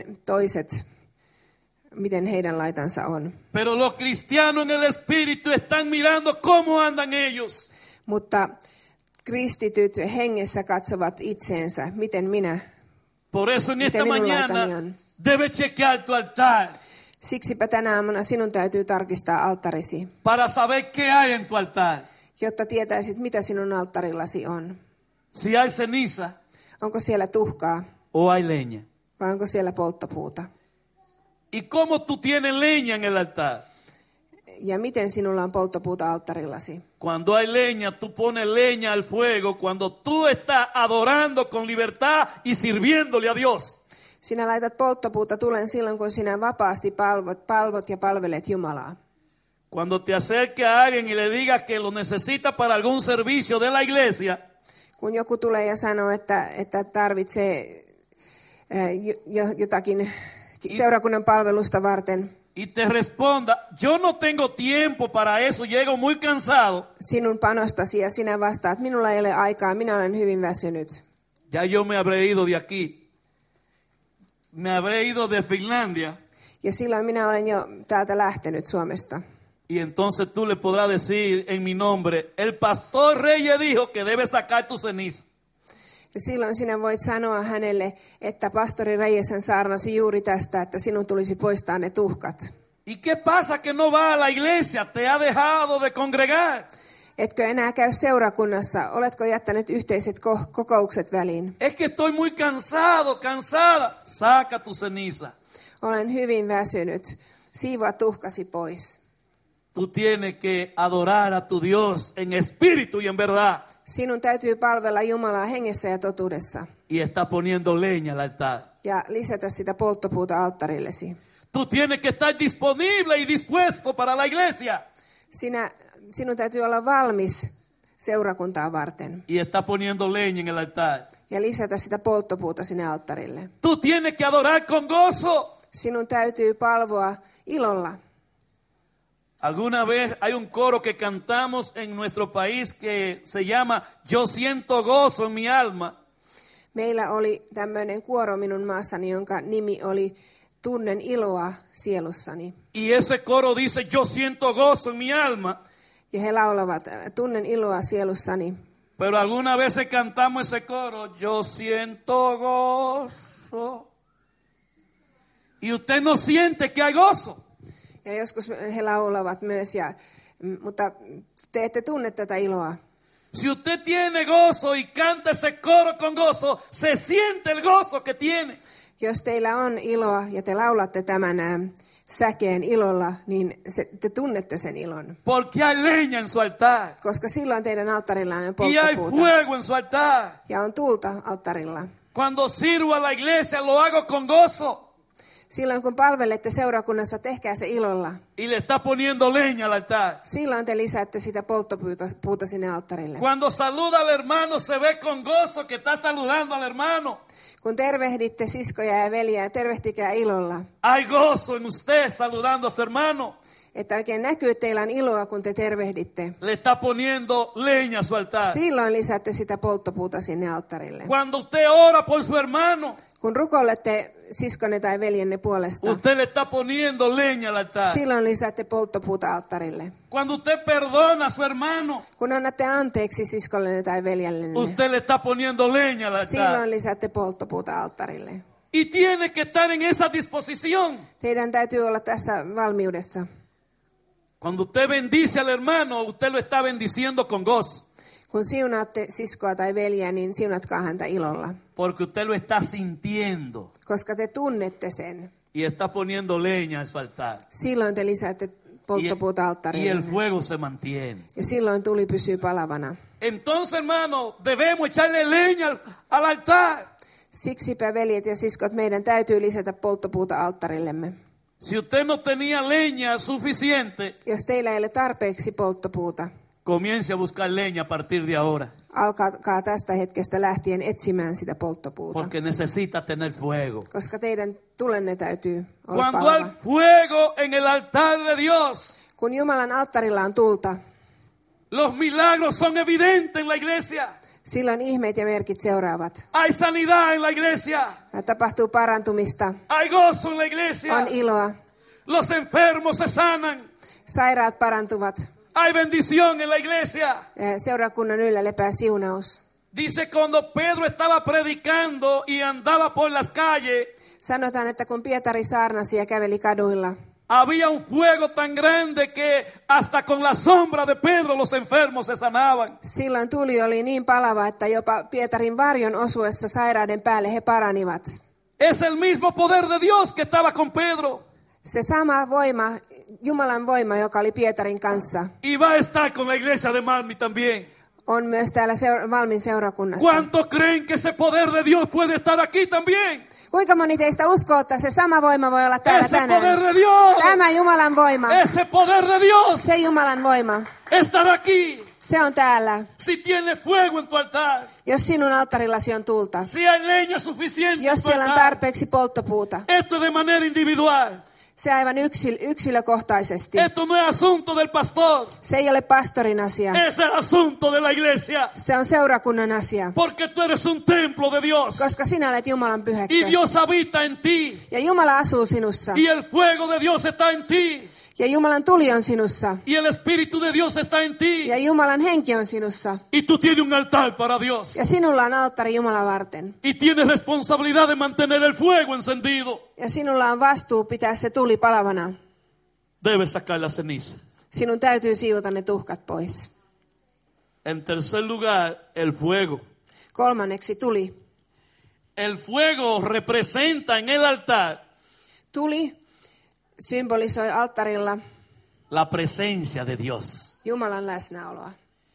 [SPEAKER 2] miten heidän laitansa on.
[SPEAKER 1] Pero los cristianos en el espíritu están mirando cómo andan ellos.
[SPEAKER 2] Mutta kristityt hengessä katsovat itseensä, miten
[SPEAKER 1] Por eso en esta
[SPEAKER 2] minun
[SPEAKER 1] mañana
[SPEAKER 2] laitani on.
[SPEAKER 1] debe chequear tu altar
[SPEAKER 2] Siksipä tänä aamuna sinun täytyy tarkistaa alttarisi,
[SPEAKER 1] para saber qué hay en tu altar.
[SPEAKER 2] jotta tietäisit, mitä sinun alttarillasi on.
[SPEAKER 1] Si hay ceniza
[SPEAKER 2] Onko siellä tuhkaa
[SPEAKER 1] o hay leña.
[SPEAKER 2] vai onko siellä polttopuuta?
[SPEAKER 1] ¿Y cómo tú tienes leña en el altar?
[SPEAKER 2] Ja miten sinulla on polttopuuta alttarillasi?
[SPEAKER 1] Cuando hay leña, tú pones leña al fuego. Cuando tú estás adorando con libertad y sirviéndole a Dios.
[SPEAKER 2] Sinä laitat polttopuuta tulen silloin, kun sinä vapaasti palvot ja palvelet Jumalaa.
[SPEAKER 1] Cuando te acerque a alguien y le digas que lo necesita para algún servicio de la iglesia,
[SPEAKER 2] Kun joku tulee ja sanoo, että tarvitsee jotakin seurakunnan palvelusta varten,
[SPEAKER 1] y te responda, yo no tengo tiempo para eso, llego muy cansado,
[SPEAKER 2] sinun panostasi ja sinä vastaat, minulla ei ole aikaa, minä olen hyvin väsynyt.
[SPEAKER 1] ya yo me habré ido de aquí. Me habré ido de Finlandia.
[SPEAKER 2] Ja silloin minä olen jo täältä lähtenyt Suomesta.
[SPEAKER 1] Y entonces tú le podrás decir en mi nombre, el pastor Reyes dijo que debes sacar tu ceniza.
[SPEAKER 2] Ja silloin sinä voit sanoa hänelle, että pastori Reijesen saarnasi juuri tästä, että sinun tulisi poistaa ne tuhkat.
[SPEAKER 1] ¿Y qué pasa que no va a la iglesia? Te ha dejado de congregar.
[SPEAKER 2] Etkö enää käy seurakunnassa? Oletko jättänyt yhteiset kokoukset väliin?
[SPEAKER 1] Es que estoy muy cansado, cansada. Saca tu ceniza.
[SPEAKER 2] Olen hyvin väsynyt. Siivoa tuhkasi pois.
[SPEAKER 1] Tú tienes que adorar a tu Dios en espíritu y en verdad.
[SPEAKER 2] Sinun täytyy palvella Jumalaa hengessä ja totuudessa.
[SPEAKER 1] Y está poniendo leña al altar.
[SPEAKER 2] Ja lisätä sitä polttopuuta alttarillesi.
[SPEAKER 1] Tú tienes que estar disponible y dispuesto para la iglesia.
[SPEAKER 2] Sinun täytyy olla valmis seurakuntaa varten.
[SPEAKER 1] Y está poniendo leña en el altar.
[SPEAKER 2] Ja lisätä sitä polttopuuta sinne alttarille.
[SPEAKER 1] Tú tienes que adorar con gozo.
[SPEAKER 2] Sinun täytyy palvoa ilolla.
[SPEAKER 1] Alguna vez hay un coro que cantamos en nuestro país que se llama Yo siento gozo en mi alma.
[SPEAKER 2] Meillä oli tämmöinen kuoro minun maassani, jonka nimi oli Tunnen iloa sielussani.
[SPEAKER 1] Y ese coro dice Yo siento gozo en mi alma.
[SPEAKER 2] Ja he laulavat, tunnen iloa sielussani.
[SPEAKER 1] Pero alguna vez cantamos ese coro, Yo siento gozo. Y usted no siente que hay gozo.
[SPEAKER 2] Ja joskus he laulavat myös, mutta te ette tunne tätä iloa.
[SPEAKER 1] Si usted tiene gozo y canta ese coro con gozo, se siente el gozo que tiene.
[SPEAKER 2] Jos teillä on iloa ja te laulatte tämän säkeen ilolla, niin te tunnette sen ilon.
[SPEAKER 1] Porque hay leña en su altar.
[SPEAKER 2] Koska silloin teidän alttarillaan on
[SPEAKER 1] Y hay
[SPEAKER 2] polttopuuta.
[SPEAKER 1] fuego en su altar.
[SPEAKER 2] Ja on tulta alttarilla.
[SPEAKER 1] Cuando sirvo a la iglesia lo hago con gozo.
[SPEAKER 2] Silloin kun palvelette seurakunnassa, tehkää se ilolla.
[SPEAKER 1] Y le está poniendo leña al altar.
[SPEAKER 2] Silloin te lisäätte sitä polttopuuta sinne alttarille.
[SPEAKER 1] Cuando saluda al hermano se ve con gozo que está saludando al hermano.
[SPEAKER 2] Kun tervehditte siskoja ja veljiä, tervehtikää ilolla.
[SPEAKER 1] Hay gozo en usted saludando a su hermano.
[SPEAKER 2] Että oikein näkyy, että teillä on iloa, kun te tervehditte.
[SPEAKER 1] Le está poniendo leña a su altar.
[SPEAKER 2] Silloin lisäätte sitä polttopuuta sinne alttarille.
[SPEAKER 1] Cuando usted ora por su hermano.
[SPEAKER 2] Kun rukoilette siskonne tai veljenne puolesta,
[SPEAKER 1] usted le está poniendo leña al altar.
[SPEAKER 2] silloin lisäätte polttopuuta alttarille.
[SPEAKER 1] Cuando usted perdona a su hermano,
[SPEAKER 2] Kun annatte anteeksi siskollenne tai veljellenne,
[SPEAKER 1] usted le está poniendo leña al altar.
[SPEAKER 2] silloin lisäätte polttopuuta alttarille.
[SPEAKER 1] Y tiene que estar en esa disposición.
[SPEAKER 2] Teidän täytyy olla tässä valmiudessa.
[SPEAKER 1] Cuando usted bendice al hermano, usted lo está bendiciendo con gozo.
[SPEAKER 2] Kun siunaatte siskoa tai veljeä, niin siunatkaa häntä ilolla,
[SPEAKER 1] Porque usted lo está sintiendo
[SPEAKER 2] koska te tunnette sen.
[SPEAKER 1] y está poniendo leña en su altar.
[SPEAKER 2] Silloin te lisäätte polttopuuta
[SPEAKER 1] Y el
[SPEAKER 2] alttarille.
[SPEAKER 1] fuego se mantiene.
[SPEAKER 2] Ja silloin tuli pysyy palavana.
[SPEAKER 1] Entonces, hermano, debemos echarle leña al altar.
[SPEAKER 2] Siksipä veljet ja siskot, meidän täytyy lisätä polttopuuta alttarillemme.
[SPEAKER 1] Si usted no tenía leña suficiente,
[SPEAKER 2] Jos teillä ei ole tarpeeksi polttopuuta,
[SPEAKER 1] comience a buscar leña a partir de ahora.
[SPEAKER 2] alkaa tästä hetkestä lähtien etsimään sitä polttopuuta.
[SPEAKER 1] Porque necesita tener fuego.
[SPEAKER 2] Koska teidän tulenne täytyy olla
[SPEAKER 1] Cuando hay
[SPEAKER 2] palava.
[SPEAKER 1] fuego en el altar de Dios,
[SPEAKER 2] Kun Jumalan alttarilla on tulta,
[SPEAKER 1] los milagros son evidentes en la iglesia.
[SPEAKER 2] silloin ihmeet ja merkit seuraavat.
[SPEAKER 1] Hay sanidad en la iglesia.
[SPEAKER 2] Tapahtuu parantumista,
[SPEAKER 1] Hay gozo en la iglesia.
[SPEAKER 2] on iloa,
[SPEAKER 1] Los enfermos se sanan.
[SPEAKER 2] sairaat parantuvat,
[SPEAKER 1] Hay bendición en la iglesia.
[SPEAKER 2] seurakunnan yllä lepää siunaus.
[SPEAKER 1] Dice cuando Pedro estaba predicando y andaba por las calles,
[SPEAKER 2] Sanotaan, että kun Pietari saarnasi ja käveli kaduilla,
[SPEAKER 1] había un fuego tan grande que hasta con la sombra de Pedro los enfermos se sanaban.
[SPEAKER 2] silloin tuli oli niin palava, että jopa Pietarin varjon osuessa sairaiden päälle he paranivat.
[SPEAKER 1] Es el mismo poder de Dios que estaba con Pedro
[SPEAKER 2] Se sama voima, Jumalan voima, joka oli Pietarin kanssa,
[SPEAKER 1] y va a estar con la iglesia de Malmi también.
[SPEAKER 2] on myös täällä Malmin seurakunnassa.
[SPEAKER 1] ¿Cuántos creen que ese poder de Dios puede estar aquí también?
[SPEAKER 2] Kuinka moni teistä uskoo, että se sama voima voi olla täällä
[SPEAKER 1] Ese poder
[SPEAKER 2] tänään?
[SPEAKER 1] de Dios,
[SPEAKER 2] Tämä Jumalan voima,
[SPEAKER 1] ese poder de Dios
[SPEAKER 2] se Jumalan voima,
[SPEAKER 1] estará aquí.
[SPEAKER 2] se on täällä.
[SPEAKER 1] Si tiene fuego en tu altar,
[SPEAKER 2] Jos sinun alttarillasi on tulta,
[SPEAKER 1] si hay leña suficiente en
[SPEAKER 2] jos
[SPEAKER 1] tu
[SPEAKER 2] siellä on
[SPEAKER 1] altar,
[SPEAKER 2] tarpeeksi polttopuuta,
[SPEAKER 1] esto es de manera individual.
[SPEAKER 2] se aivan yksilökohtaisesti.
[SPEAKER 1] Esto no es asunto del pastor,
[SPEAKER 2] Se ei ole pastorin asia,
[SPEAKER 1] es el asunto de la iglesia.
[SPEAKER 2] se on seurakunnan asia,
[SPEAKER 1] Porque tú eres un templo de Dios
[SPEAKER 2] koska sinä olet Jumalan pyhäkkö.
[SPEAKER 1] y Dios habita en ti
[SPEAKER 2] Ja Jumala asuu sinussa.
[SPEAKER 1] y el fuego de Dios está en ti
[SPEAKER 2] Ja Jumalan tuli on sinussa.
[SPEAKER 1] y el Espíritu de Dios está en ti
[SPEAKER 2] Ja Jumalan henki on sinussa.
[SPEAKER 1] y tú tienes un altar para Dios
[SPEAKER 2] Ja sinulla on alttari Jumala varten.
[SPEAKER 1] y tienes responsabilidad de mantener el fuego encendido.
[SPEAKER 2] Ja sinulla on vastuu pitää se tuli palavana.
[SPEAKER 1] Debes sacar la ceniza.
[SPEAKER 2] Sinun täytyy siivota ne tuhkat pois.
[SPEAKER 1] En tercer lugar, el fuego.
[SPEAKER 2] Kolmanneksi tuli.
[SPEAKER 1] El fuego representa en el altar
[SPEAKER 2] Tuli symbolisoi alttarilla
[SPEAKER 1] la presencia de Dios.
[SPEAKER 2] Jumalan läsnäoloa.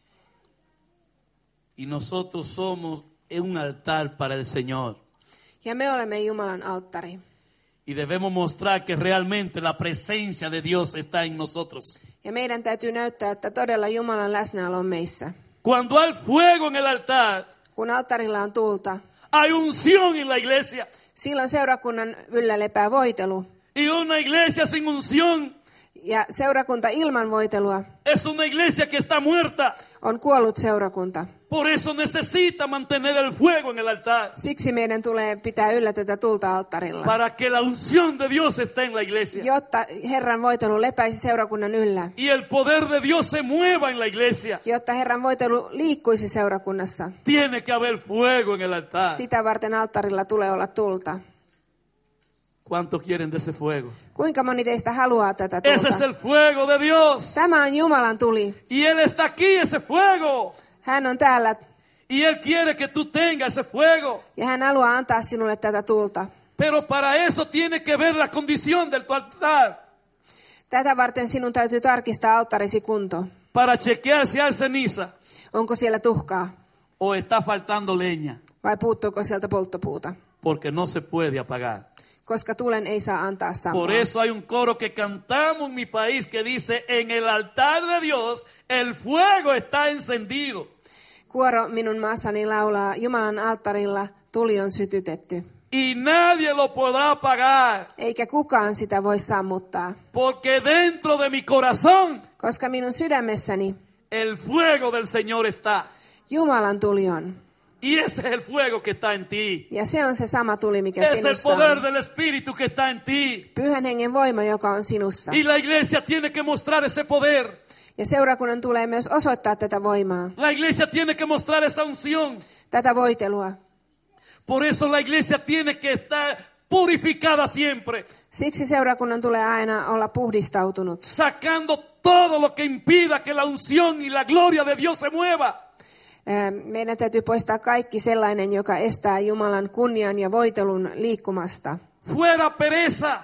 [SPEAKER 1] Y nosotros somos un altar para el Señor.
[SPEAKER 2] Ja me olemme Jumalan alttari.
[SPEAKER 1] Y debemos mostrar que realmente la presencia de Dios está en nosotros.
[SPEAKER 2] Ja meidän täytyy näyttää, että todella Jumalan läsnäolo on meissä.
[SPEAKER 1] Cuando hay fuego en el altar,
[SPEAKER 2] Kun alttarilla on tulta,
[SPEAKER 1] hay unción en la iglesia.
[SPEAKER 2] silloin seurakunnan yllä lepää voitelu.
[SPEAKER 1] Y una iglesia sin unción
[SPEAKER 2] Ja seurakunta ilman voitelua
[SPEAKER 1] es una iglesia que está muerta.
[SPEAKER 2] on kuollut seurakunta.
[SPEAKER 1] Por eso necesita mantener el fuego en el altar.
[SPEAKER 2] Siksi meidän tulee pitää yllä tätä tulta alttarilla,
[SPEAKER 1] Para que la unción de Dios esté en la iglesia.
[SPEAKER 2] jotta Herran voitelu lepäisi seurakunnan yllä.
[SPEAKER 1] Y el poder de Dios se mueva en la iglesia.
[SPEAKER 2] Jotta Herran voitelu liikkuisi seurakunnassa.
[SPEAKER 1] Tiene que haber fuego en el altar.
[SPEAKER 2] Sitä varten alttarilla tulee olla tulta.
[SPEAKER 1] ¿Cuántos quieren de ese fuego?
[SPEAKER 2] Kuinka moni teistä haluaa tätä
[SPEAKER 1] Ese es
[SPEAKER 2] tulta?
[SPEAKER 1] el fuego de Dios.
[SPEAKER 2] Tämä on Jumalan tuli.
[SPEAKER 1] Y Él está aquí, ese fuego.
[SPEAKER 2] Hän on täällä
[SPEAKER 1] Y Él quiere que tú tengas ese fuego.
[SPEAKER 2] ja hän haluaa antaa sinulle tätä tulta.
[SPEAKER 1] Pero para eso tiene que ver la condición de tu altar.
[SPEAKER 2] Tätä varten sinun täytyy tarkistaa alttarisi kunto.
[SPEAKER 1] Para chequear si hay ceniza
[SPEAKER 2] Onko siellä tuhkaa
[SPEAKER 1] o está faltando leña.
[SPEAKER 2] vai puuttuuko sieltä polttopuuta?
[SPEAKER 1] Porque no se puede apagar.
[SPEAKER 2] Koska tulen ei saa antaa
[SPEAKER 1] Por
[SPEAKER 2] sammaa.
[SPEAKER 1] eso hay un coro que cantamos en mi país que dice: en el altar de Dios el fuego está encendido.
[SPEAKER 2] Kuoro minun maassani laulaa, Jumalan alttarilla tuli on sytytetty.
[SPEAKER 1] Y nadie lo podrá apagar.
[SPEAKER 2] Eikä kukaan sitä voi sammuttaa.
[SPEAKER 1] Porque dentro de mi corazón
[SPEAKER 2] Koska minun sydämessäni
[SPEAKER 1] el fuego del Señor está.
[SPEAKER 2] Jumalan tuli on.
[SPEAKER 1] Y ese es el fuego que está en ti.
[SPEAKER 2] Ja se on se sama tuli, mikä
[SPEAKER 1] Es el
[SPEAKER 2] sinussa
[SPEAKER 1] poder
[SPEAKER 2] on.
[SPEAKER 1] del Espíritu que está en ti.
[SPEAKER 2] Pyhän hengen voima, joka on sinussa.
[SPEAKER 1] Y la iglesia tiene que mostrar ese poder.
[SPEAKER 2] Ja seurakunnan tulee myös osoittaa tätä voimaa,
[SPEAKER 1] La iglesia tiene que mostrar esa unción.
[SPEAKER 2] tätä voitelua.
[SPEAKER 1] Por eso la iglesia tiene que estar purificada siempre.
[SPEAKER 2] Siksi seurakunnan tulee aina olla puhdistautunut.
[SPEAKER 1] Sacando todo lo que impida que la unción y la gloria de Dios se mueva.
[SPEAKER 2] Meidän täytyy poistaa kaikki sellainen, joka estää Jumalan kunnian ja voitelun liikkumasta.
[SPEAKER 1] Fuera pereza.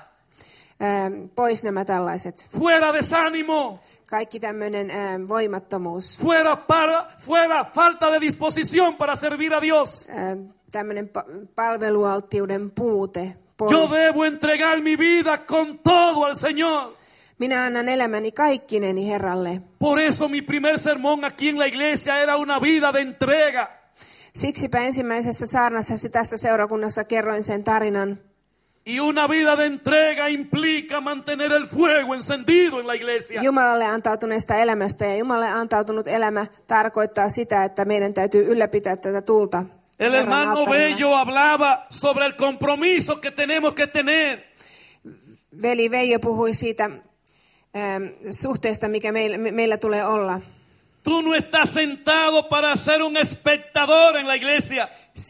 [SPEAKER 2] Pois nämä tällaiset.
[SPEAKER 1] Fuera desánimo.
[SPEAKER 2] Kaikki tämmöinen voimattomuus.
[SPEAKER 1] Fuera falta de disposición para servir a Dios.
[SPEAKER 2] Tämmöinen palvelualttiuden puute. Pois.
[SPEAKER 1] Yo debo entregar mi vida con todo al Señor.
[SPEAKER 2] Minä annan elämäni kaikkineni Herralle.
[SPEAKER 1] Por eso mi primer sermón aquí en la iglesia era una vida de entrega.
[SPEAKER 2] Siksipä ensimmäisessä saarnassa tässä seurakunnassa kerroin sen tarinan.
[SPEAKER 1] Y una vida de entrega implica mantener el fuego encendido en la iglesia.
[SPEAKER 2] Jumalalle antautuneesta elämästä, ja Jumalalle antautunut elämä tarkoittaa sitä, että meidän täytyy ylläpitää tätä tulta.
[SPEAKER 1] El hermano Bello hablaba sobre el compromiso que tenemos que tener.
[SPEAKER 2] Veli Veijo puhui siitä suhteesta, mikä meillä tulee olla.
[SPEAKER 1] Tú no estás sentado para ser un espectador en la iglesia.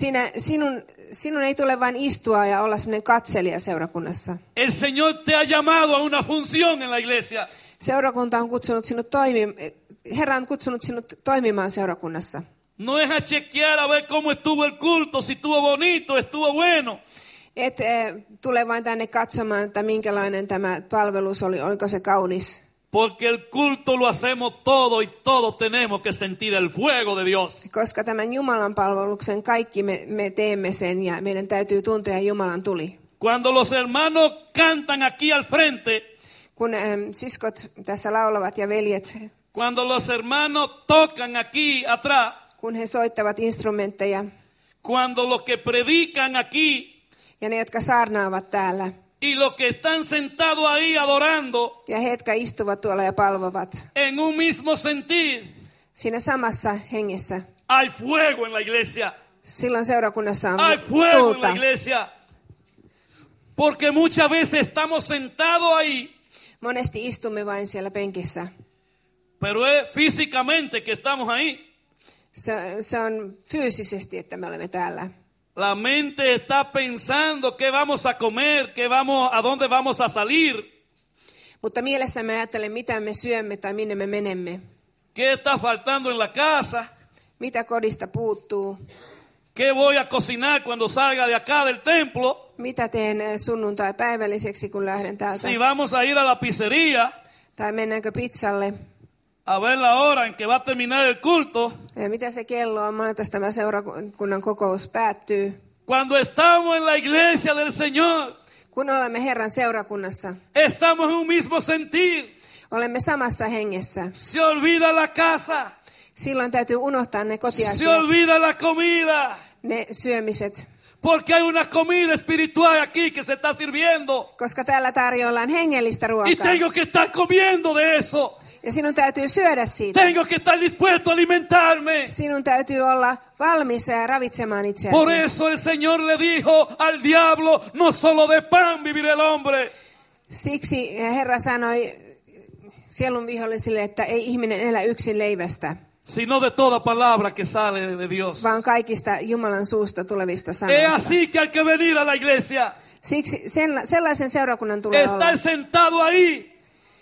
[SPEAKER 2] Sinun ei tule vain istua ja olla sellainen katselija seurakunnassa.
[SPEAKER 1] El Señor te ha llamado a una función en la iglesia.
[SPEAKER 2] Seurakunta on kutsunut sinut Herra on kutsunut sinut toimimaan seurakunnassa.
[SPEAKER 1] No es a chequear a ver cómo estuvo el culto, si estuvo bonito, estuvo bueno.
[SPEAKER 2] Et tule vain tänne katsomaan, että minkälainen tämä palvelus oli, oliko se kaunis.
[SPEAKER 1] Porque el culto lo hacemos todo y todos tenemos que sentir el fuego de Dios.
[SPEAKER 2] Koska tämän Jumalan palveluksen kaikki me teemme sen ja meidän täytyy tuntea Jumalan tuli.
[SPEAKER 1] Cuando los hermanos cantan aquí al frente,
[SPEAKER 2] kun siskot tässä laulavat ja veljet,
[SPEAKER 1] cuando los hermanos tocan aquí atrás,
[SPEAKER 2] kun he soittavat instrumentteja,
[SPEAKER 1] cuando los que predican aquí
[SPEAKER 2] ja ne, jotka saarnaavat täällä,
[SPEAKER 1] y los que están sentados ahí adorando,
[SPEAKER 2] ja he, jotka istuvat tuolla ja palvovat,
[SPEAKER 1] en un mismo sentir,
[SPEAKER 2] siinä samassa hengessä,
[SPEAKER 1] hay fuego en la iglesia.
[SPEAKER 2] silloin seurakunnassa on
[SPEAKER 1] Hay fuego en la
[SPEAKER 2] tulta.
[SPEAKER 1] iglesia. Porque muchas veces estamos sentados ahí,
[SPEAKER 2] Monesti istumme vain siellä penkissä.
[SPEAKER 1] pero es físicamente que estamos ahí.
[SPEAKER 2] Se on fyysisesti, että me olemme täällä.
[SPEAKER 1] La mente está pensando qué vamos a comer, a dónde vamos a salir,
[SPEAKER 2] Mutta mielessä me ajattelen, mitä me syömme tai minne me menemme.
[SPEAKER 1] qué está faltando en la casa,
[SPEAKER 2] Mitä kodista puuttuu.
[SPEAKER 1] qué voy a cocinar cuando salga de acá del templo,
[SPEAKER 2] Mitä teen sunnuntai-päivälliseksi, kun lähden täältä.
[SPEAKER 1] si vamos a ir a la pizzería
[SPEAKER 2] Tai mennäänkö pizzalle.
[SPEAKER 1] a ver la hora en que va a terminar el culto.
[SPEAKER 2] Ja mitä se kello on, monelta tämä seurakunnan kokous päättyy.
[SPEAKER 1] Cuando estamos en la iglesia del Señor,
[SPEAKER 2] Kun olemme Herran seurakunnassa,
[SPEAKER 1] estamos en un mismo sentir.
[SPEAKER 2] olemme samassa hengessä.
[SPEAKER 1] Se olvida la casa,
[SPEAKER 2] Silloin täytyy unohtaa ne
[SPEAKER 1] se
[SPEAKER 2] kotiasiat,
[SPEAKER 1] olvida la comida,
[SPEAKER 2] ne syömiset.
[SPEAKER 1] porque hay una comida espiritual aquí que se está sirviendo.
[SPEAKER 2] Koska täällä tarjoillaan hengellistä
[SPEAKER 1] Y
[SPEAKER 2] ruokaa.
[SPEAKER 1] tengo que estar comiendo de eso.
[SPEAKER 2] Ja sinun täytyy syödä siitä.
[SPEAKER 1] Tengo que estar dispuesto a alimentarme.
[SPEAKER 2] Sinun täytyy olla valmis ravitsemaan itseäsi.
[SPEAKER 1] Por eso el Señor le dijo al diablo, no solo de pan vivirá el hombre.
[SPEAKER 2] Siksi Herra sanoi sielun vihollisille, että ei ihminen elä yksin leivästä,
[SPEAKER 1] Sino de toda palabra que sale de Dios.
[SPEAKER 2] vaan kaikista Jumalan suusta tulevista
[SPEAKER 1] Es
[SPEAKER 2] sanoista.
[SPEAKER 1] así que hay que venir a la iglesia.
[SPEAKER 2] Siksi sellaisen seurakunnan tulee olla.
[SPEAKER 1] Estar sentado ahí.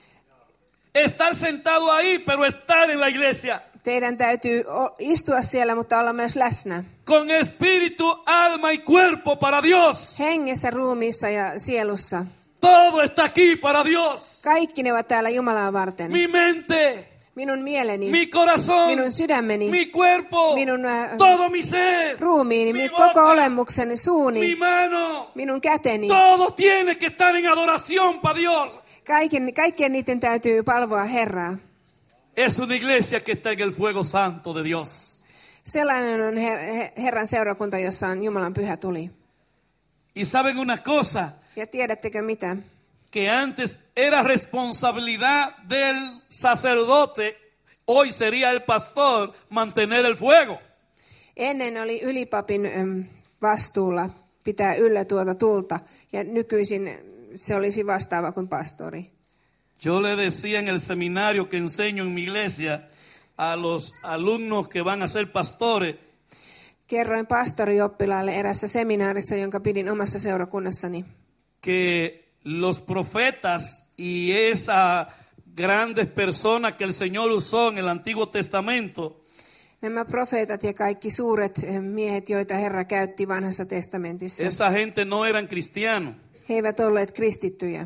[SPEAKER 1] Estar sentado ahí, pero estar en la iglesia.
[SPEAKER 2] Teidän täytyy istua siellä, mutta olla myös läsnä.
[SPEAKER 1] Con espíritu, alma y cuerpo para Dios.
[SPEAKER 2] Hengessä, ruumiissa ja sielussa.
[SPEAKER 1] Todo está aquí para Dios.
[SPEAKER 2] Kaikki ne ovat täällä Jumalaa varten.
[SPEAKER 1] Mi mente,
[SPEAKER 2] Minun mieleni,
[SPEAKER 1] mi corazón,
[SPEAKER 2] minun sydämeni,
[SPEAKER 1] mi cuerpo,
[SPEAKER 2] minun
[SPEAKER 1] todo mi ser,
[SPEAKER 2] ruumiini,
[SPEAKER 1] mi
[SPEAKER 2] koko
[SPEAKER 1] boca,
[SPEAKER 2] olemukseni,
[SPEAKER 1] mi
[SPEAKER 2] suuni,
[SPEAKER 1] mano.
[SPEAKER 2] minun käteni.
[SPEAKER 1] Todo tiene que estar en adoración para Dios.
[SPEAKER 2] Kaikkien niiden täytyy palvoa Herraa.
[SPEAKER 1] Es una iglesia que está en el fuego santo de Dios.
[SPEAKER 2] Sellainen on Herran seurakunta, jossa on Jumalan pyhä tuli.
[SPEAKER 1] Y saben una cosa,
[SPEAKER 2] Ja tiedättekö mitä?
[SPEAKER 1] que antes era responsabilidad del sacerdote, hoy sería el pastor mantener el fuego.
[SPEAKER 2] Ennen oli ylipapin vastuulla pitää yllä tuota tulta, ja nykyisin se olisi vastaava kuin pastori.
[SPEAKER 1] Yo le decía en el seminario que enseño en mi iglesia a los alumnos que van a ser pastores,
[SPEAKER 2] Kerroin pastorioppilaalle erässä seminaarissa, jonka pidin omassa seurakunnassani,
[SPEAKER 1] que los profetas y esas grandes personas que el Señor usó en el Antiguo Testamento,
[SPEAKER 2] nämä profeetat ja kaikki suuret miehet, joita Herra käytti vanhassa testamentissa,
[SPEAKER 1] esa gente no eran cristianos.
[SPEAKER 2] he eivät olleet kristittyjä.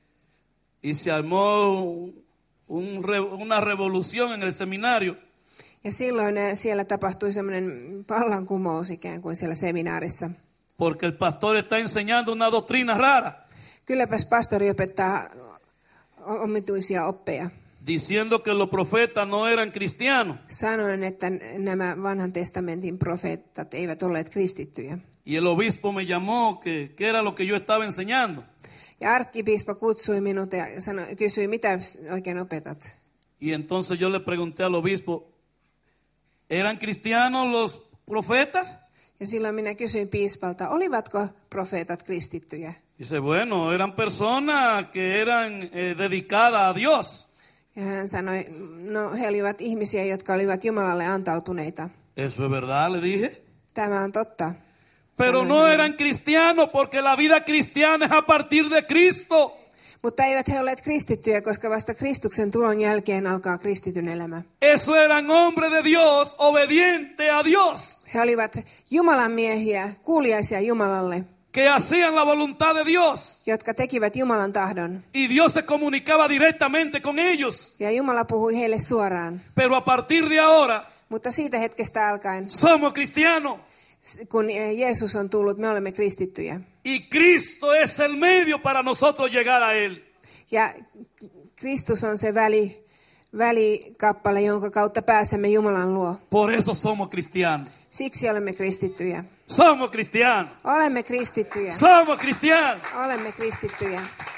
[SPEAKER 1] Y se armó una revolución en el seminario,
[SPEAKER 2] Ja silloin siellä tapahtui semmoinen vallankumous ikään kuin siellä seminaarissa.
[SPEAKER 1] porque el pastor está enseñando una doctrina rara,
[SPEAKER 2] Kylläpäs pastori opettaa omituisia oppeja.
[SPEAKER 1] diciendo que los profetas no eran cristianos.
[SPEAKER 2] Sanoin, että nämä vanhan testamentin profeetat eivät olleet kristittyjä.
[SPEAKER 1] Y el obispo me llamó, que era lo que yo estaba enseñando.
[SPEAKER 2] Ja arkkipiispa kutsui minut ja kysyi, mitä oikein opetat.
[SPEAKER 1] Y entonces yo le pregunté al obispo, ¿eran cristianos los profetas?
[SPEAKER 2] Ja silloin minä kysyin piispalta, olivatko profeetat kristittyjä?
[SPEAKER 1] Dice, bueno, eran personas que eran dedicadas a Dios.
[SPEAKER 2] Ja hän sanoi, no he olivat ihmisiä, jotka olivat Jumalalle antautuneita.
[SPEAKER 1] Eso es verdad, le dije.
[SPEAKER 2] Tämä on totta.
[SPEAKER 1] Pero
[SPEAKER 2] Sanoin
[SPEAKER 1] no
[SPEAKER 2] hänelle.
[SPEAKER 1] eran cristianos porque la vida cristiana es a partir de Cristo.
[SPEAKER 2] Mutta eivät he olleet kristittyjä, koska vasta Kristuksen tulon jälkeen alkaa kristityn elämä.
[SPEAKER 1] Eso eran hombres de Dios, obedientes a Dios,
[SPEAKER 2] He olivat Jumalan miehiä, kuuliaisia Jumalalle,
[SPEAKER 1] que hacían la voluntad de Dios.
[SPEAKER 2] jotka tekivät Jumalan tahdon.
[SPEAKER 1] Y Dios se comunicaba directamente con ellos.
[SPEAKER 2] Ja Jumala puhui heille suoraan.
[SPEAKER 1] Pero a partir de ahora,
[SPEAKER 2] Mutta siitä hetkestä alkaen,
[SPEAKER 1] somos cristianos.
[SPEAKER 2] kun Jeesus on tullut, me olemme kristittyjä.
[SPEAKER 1] Y Cristo es el medio para nosotros llegar a Él.
[SPEAKER 2] Ja Kristus on se välikappale, jonka kautta pääsemme Jumalan luo.
[SPEAKER 1] Por eso somos cristianos.
[SPEAKER 2] Siksi olemme kristittyjä.
[SPEAKER 1] Somos cristianos.
[SPEAKER 2] Olemme kristittyjä.
[SPEAKER 1] Somos cristianos.
[SPEAKER 2] Olemme kristittyjä.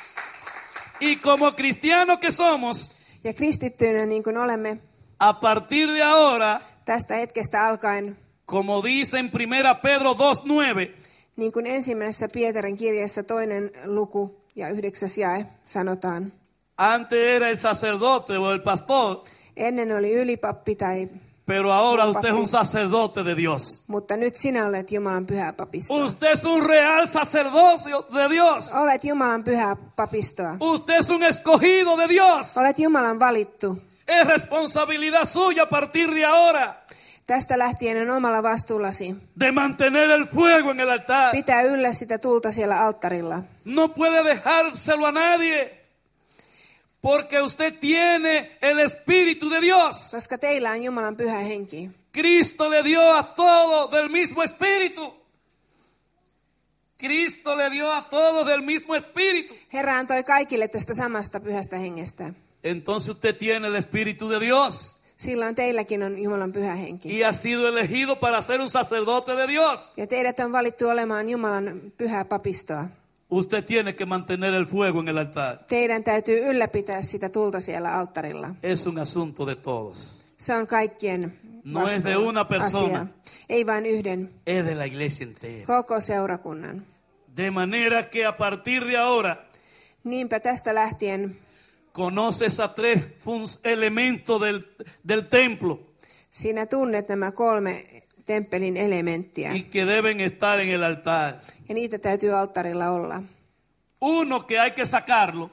[SPEAKER 1] Y como cristianos que somos,
[SPEAKER 2] Ja kristittyinä niin kuin olemme,
[SPEAKER 1] a partir de ahora,
[SPEAKER 2] tästä hetkestä alkaen,
[SPEAKER 1] como dice en 1 Pedro 2:9,
[SPEAKER 2] niin kuin ensimmäisessä Pietarin kirjassa 2. luku ja 9. jae sanotaan,
[SPEAKER 1] antes era el sacerdote o el pastor,
[SPEAKER 2] ennen oli ylipappi
[SPEAKER 1] pero ahora usted es un sacerdote de Dios.
[SPEAKER 2] mutta nyt sinä olet Jumalan pyhää papistoa.
[SPEAKER 1] Usted es un real sacerdocio de Dios.
[SPEAKER 2] Olet Jumalan pyhää papistoa.
[SPEAKER 1] Usted es un escogido de Dios.
[SPEAKER 2] Olet Jumalan valittu.
[SPEAKER 1] Es responsabilidad suya a partir de ahora
[SPEAKER 2] Tästä lähtien on omalla vastuullasi
[SPEAKER 1] de mantener el fuego en el altar.
[SPEAKER 2] pitää yllä sitä tulta siellä alttarilla.
[SPEAKER 1] No puede dejárselo a nadie, porque usted tiene el Espíritu de Dios.
[SPEAKER 2] Koska teillä on Jumalan pyhä henki.
[SPEAKER 1] Cristo le dio a todos del mismo Espíritu. Cristo le dio a todos del mismo Espíritu.
[SPEAKER 2] Herra antoi kaikille tästä samasta pyhästä hengestä.
[SPEAKER 1] Entonces usted tiene el Espíritu de Dios
[SPEAKER 2] Silloin teilläkin on Jumalan pyhä henki.
[SPEAKER 1] y ha sido elegido para ser un sacerdote de Dios.
[SPEAKER 2] Ja teidät on valittu olemaan Jumalan pyhää papistoa.
[SPEAKER 1] Usted tiene que mantener el fuego en el altar.
[SPEAKER 2] Teidän täytyy ylläpitää sitä tulta siellä alttarilla.
[SPEAKER 1] Es un asunto de todos.
[SPEAKER 2] Se on kaikkien
[SPEAKER 1] No es de una persona.
[SPEAKER 2] asia. Ei vain yhden,
[SPEAKER 1] Es de la iglesia entera.
[SPEAKER 2] koko seurakunnan.
[SPEAKER 1] De manera que a partir de ahora
[SPEAKER 2] Niinpä tästä lähtien
[SPEAKER 1] conoces a tres elementos del templo
[SPEAKER 2] sinä tunnet nämä 3 temppelin elementtiä.
[SPEAKER 1] y que deben estar en el altar.
[SPEAKER 2] Ja niitä täytyy alttarilla olla.
[SPEAKER 1] Uno que hay que sacarlo.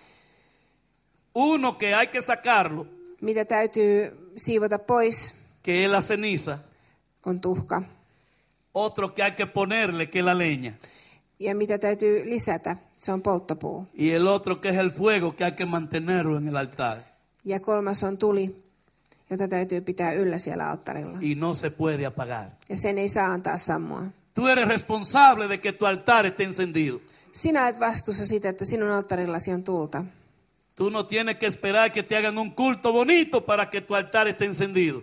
[SPEAKER 1] Uno que hay que sacarlo,
[SPEAKER 2] Mitä täytyy siivota pois,
[SPEAKER 1] que es la ceniza.
[SPEAKER 2] on tuhka.
[SPEAKER 1] Otro que hay que ponerle, que es la leña.
[SPEAKER 2] Ja mitä täytyy lisätä, se on polttopuu.
[SPEAKER 1] Y el otro que es el fuego, que hay que mantenerlo en el altar.
[SPEAKER 2] Ja 3 on tuli, jota täytyy pitää yllä siellä alttarilla.
[SPEAKER 1] Y no se puede apagar.
[SPEAKER 2] Ja sen ei saa antaa sammua.
[SPEAKER 1] Tú eres responsable de que tu altar esté encendido.
[SPEAKER 2] Sinä olet vastuussa siitä, että sinun alttarillasi on tulta.
[SPEAKER 1] Tú no tienes que esperar que te hagan un culto bonito para que tu altar esté encendido.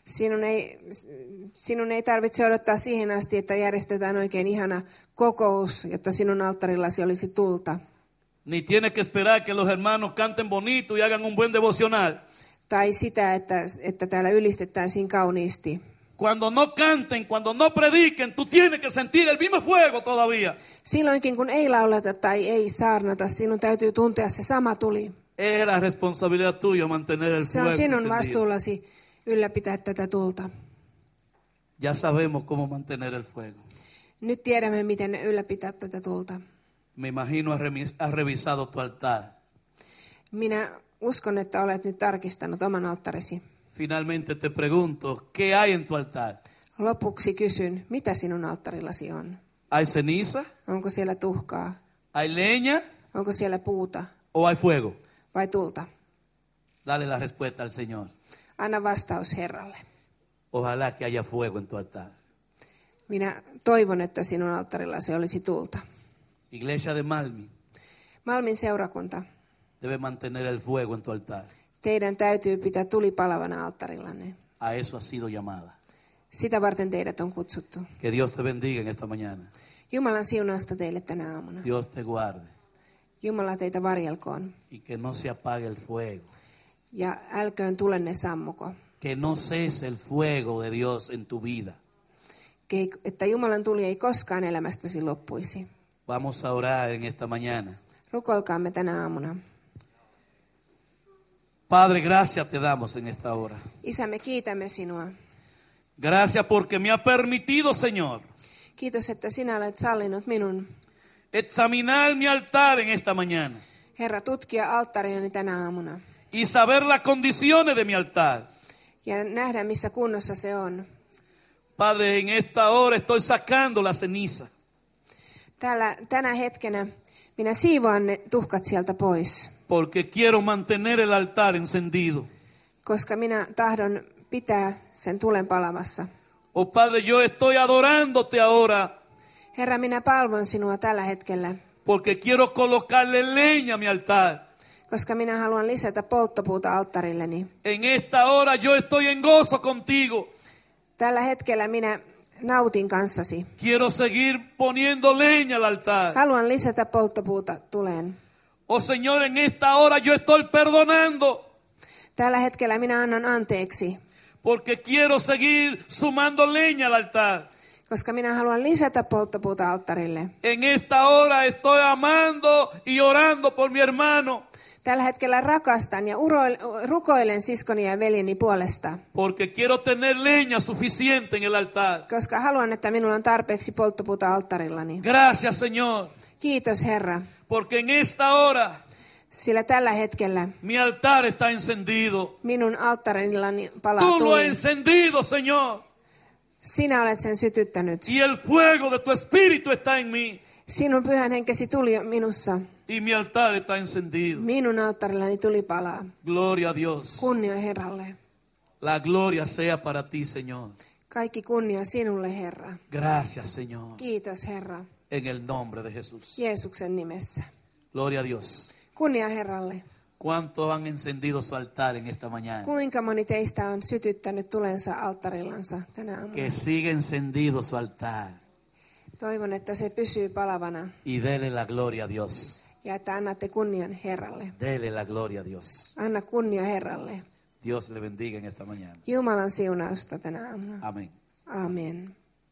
[SPEAKER 2] Sinun ei tarvitse odottaa siihen asti, että järjestetään oikein ihana kokous, jotta sinun alttarillasi olisi tulta.
[SPEAKER 1] Ni tienes que esperar que los hermanos canten bonito y hagan un buen devocional.
[SPEAKER 2] Tai sitä, että täällä ylistettäisiin kauniisti.
[SPEAKER 1] Cuando no canten, cuando no prediquen, tú tienes que sentir el mismo fuego todavía.
[SPEAKER 2] Silloinkin kun ei lauleta tai ei saarnata, sinun täytyy tuntea se sama tuli.
[SPEAKER 1] Es la responsabilidad tuya mantener el
[SPEAKER 2] Se
[SPEAKER 1] fuego
[SPEAKER 2] on sinun
[SPEAKER 1] encendido.
[SPEAKER 2] vastuullasi ylläpitää tätä tulta.
[SPEAKER 1] Ya sabemos cómo mantener el fuego.
[SPEAKER 2] Nyt tiedämme, miten ylläpitää tätä tulta.
[SPEAKER 1] Me imagino has revisado tu altar.
[SPEAKER 2] Minä uskon, että olet nyt tarkistanut oman alttarisi.
[SPEAKER 1] Finalmente te pregunto, ¿qué hay en tu altar?
[SPEAKER 2] Lopuksi kysyn, mitä sinun alttarillasi on?
[SPEAKER 1] ¿Hay ceniza?
[SPEAKER 2] Onko siellä tuhkaa?
[SPEAKER 1] ¿Hay leña?
[SPEAKER 2] Onko siellä puuta
[SPEAKER 1] ¿O hay fuego?
[SPEAKER 2] vai tulta?
[SPEAKER 1] Dale la respuesta al Señor.
[SPEAKER 2] Anna vastaus Herralle.
[SPEAKER 1] Ojalá que haya fuego en tu altar.
[SPEAKER 2] Minä toivon, että sinun alttarillasi olisi tulta.
[SPEAKER 1] Iglesia de Malmi
[SPEAKER 2] Malmin seurakunta,
[SPEAKER 1] debe mantener el fuego en tu altar.
[SPEAKER 2] teidän täytyy pitää tuli palavana alttarillanne.
[SPEAKER 1] A eso has sido llamada.
[SPEAKER 2] Sitä varten teidät on kutsuttu.
[SPEAKER 1] Que Dios te bendiga en esta mañana.
[SPEAKER 2] Jumalan siunausta teille tänä aamuna.
[SPEAKER 1] Dios te guarde.
[SPEAKER 2] Jumala teitä varjelkoon.
[SPEAKER 1] Y que no se apague el fuego.
[SPEAKER 2] Ja älköön tulenne sammuko.
[SPEAKER 1] Que no cese el fuego de Dios en tu vida.
[SPEAKER 2] Että Jumalan tuli ei koskaan elämästäsi loppuisi.
[SPEAKER 1] Vamos a orar en esta mañana.
[SPEAKER 2] Rukoilkaamme tänä aamuna.
[SPEAKER 1] Padre, gracias te damos en esta hora.
[SPEAKER 2] Isä, me kiitämme sinua.
[SPEAKER 1] Gracias porque me ha permitido, Señor,
[SPEAKER 2] Kiitos, että sinä olet sallinut minun,
[SPEAKER 1] examinar mi altar en esta mañana
[SPEAKER 2] Herra, tutkia alttarini tänä aamuna.
[SPEAKER 1] y saber las condiciones de mi altar.
[SPEAKER 2] Ja nähdä, missä kunnossa se on.
[SPEAKER 1] Padre, en esta hora estoy sacando la ceniza.
[SPEAKER 2] Tänä hetkenä minä siivoan ne tuhkat sieltä pois,
[SPEAKER 1] Porque quiero mantener el altar encendido.
[SPEAKER 2] koska minä tahdon pitää sen tulen palamassa.
[SPEAKER 1] Oh Padre, yo estoy adorándote ahora
[SPEAKER 2] Herra, minä palvon sinua tällä hetkellä,
[SPEAKER 1] porque quiero colocarle leña a mi altar.
[SPEAKER 2] koska minä haluan lisätä polttopuuta alttarilleni.
[SPEAKER 1] En esta hora yo estoy en gozo contigo.
[SPEAKER 2] Tällä hetkellä minä nautin kanssasi.
[SPEAKER 1] Quiero seguir poniendo leña al altar.
[SPEAKER 2] Haluan lisätä polttopuuta tuleen.
[SPEAKER 1] Oh Señor, en esta hora yo estoy perdonando
[SPEAKER 2] Tällä hetkellä minä annan anteeksi,
[SPEAKER 1] porque quiero seguir sumando leña al altar.
[SPEAKER 2] koska minä haluan lisätä polttopuuta alttarille.
[SPEAKER 1] En esta hora estoy amando y orando por mi hermano
[SPEAKER 2] Tällä hetkellä rakastan ja rukoilen siskoni ja veljeni puolesta,
[SPEAKER 1] porque quiero tener leña suficiente en el altar.
[SPEAKER 2] koska haluan, että minulla on tarpeeksi polttopuuta alttarillani.
[SPEAKER 1] Gracias, Señor,
[SPEAKER 2] Kiitos, Herra,
[SPEAKER 1] porque en esta hora
[SPEAKER 2] sillä tällä hetkellä
[SPEAKER 1] mi altar está encendido.
[SPEAKER 2] minun alttarillani palaa
[SPEAKER 1] Tú lo has
[SPEAKER 2] tuli.
[SPEAKER 1] encendido, Señor,
[SPEAKER 2] Sinä olet sen sytyttänyt.
[SPEAKER 1] y el fuego de tu espíritu está en mí
[SPEAKER 2] Sinun pyhän henkesi tuli on minussa.
[SPEAKER 1] y mi altar está encendido.
[SPEAKER 2] Minun alttarillani tuli palaa.
[SPEAKER 1] Gloria a Dios.
[SPEAKER 2] Kunnia Herralle.
[SPEAKER 1] La gloria sea para ti, Señor.
[SPEAKER 2] Kaikki kunnia sinulle, Herra.
[SPEAKER 1] Gracias, Señor,
[SPEAKER 2] Kiitos, Herra.
[SPEAKER 1] en el nombre de Jesús.
[SPEAKER 2] Jeesuksen nimessä.
[SPEAKER 1] Gloria a Dios.
[SPEAKER 2] Kunnia Herralle.
[SPEAKER 1] ¿Cuántos han encendido su altar en esta mañana?
[SPEAKER 2] Kuinka moni teistä on sytyttänyt tulensa alttarillansa tänä aamuna?
[SPEAKER 1] Que siga encendido su altar
[SPEAKER 2] Toivon, että se pysyy palavana
[SPEAKER 1] y dele la gloria a Dios.
[SPEAKER 2] ja että annatte kunnian Herralle.
[SPEAKER 1] Dele la gloria a Dios.
[SPEAKER 2] Anna kunnia Herralle.
[SPEAKER 1] Dios le bendiga en esta mañana.
[SPEAKER 2] Jumalan siunausta tänä aamuna.
[SPEAKER 1] Amén.
[SPEAKER 2] Amen.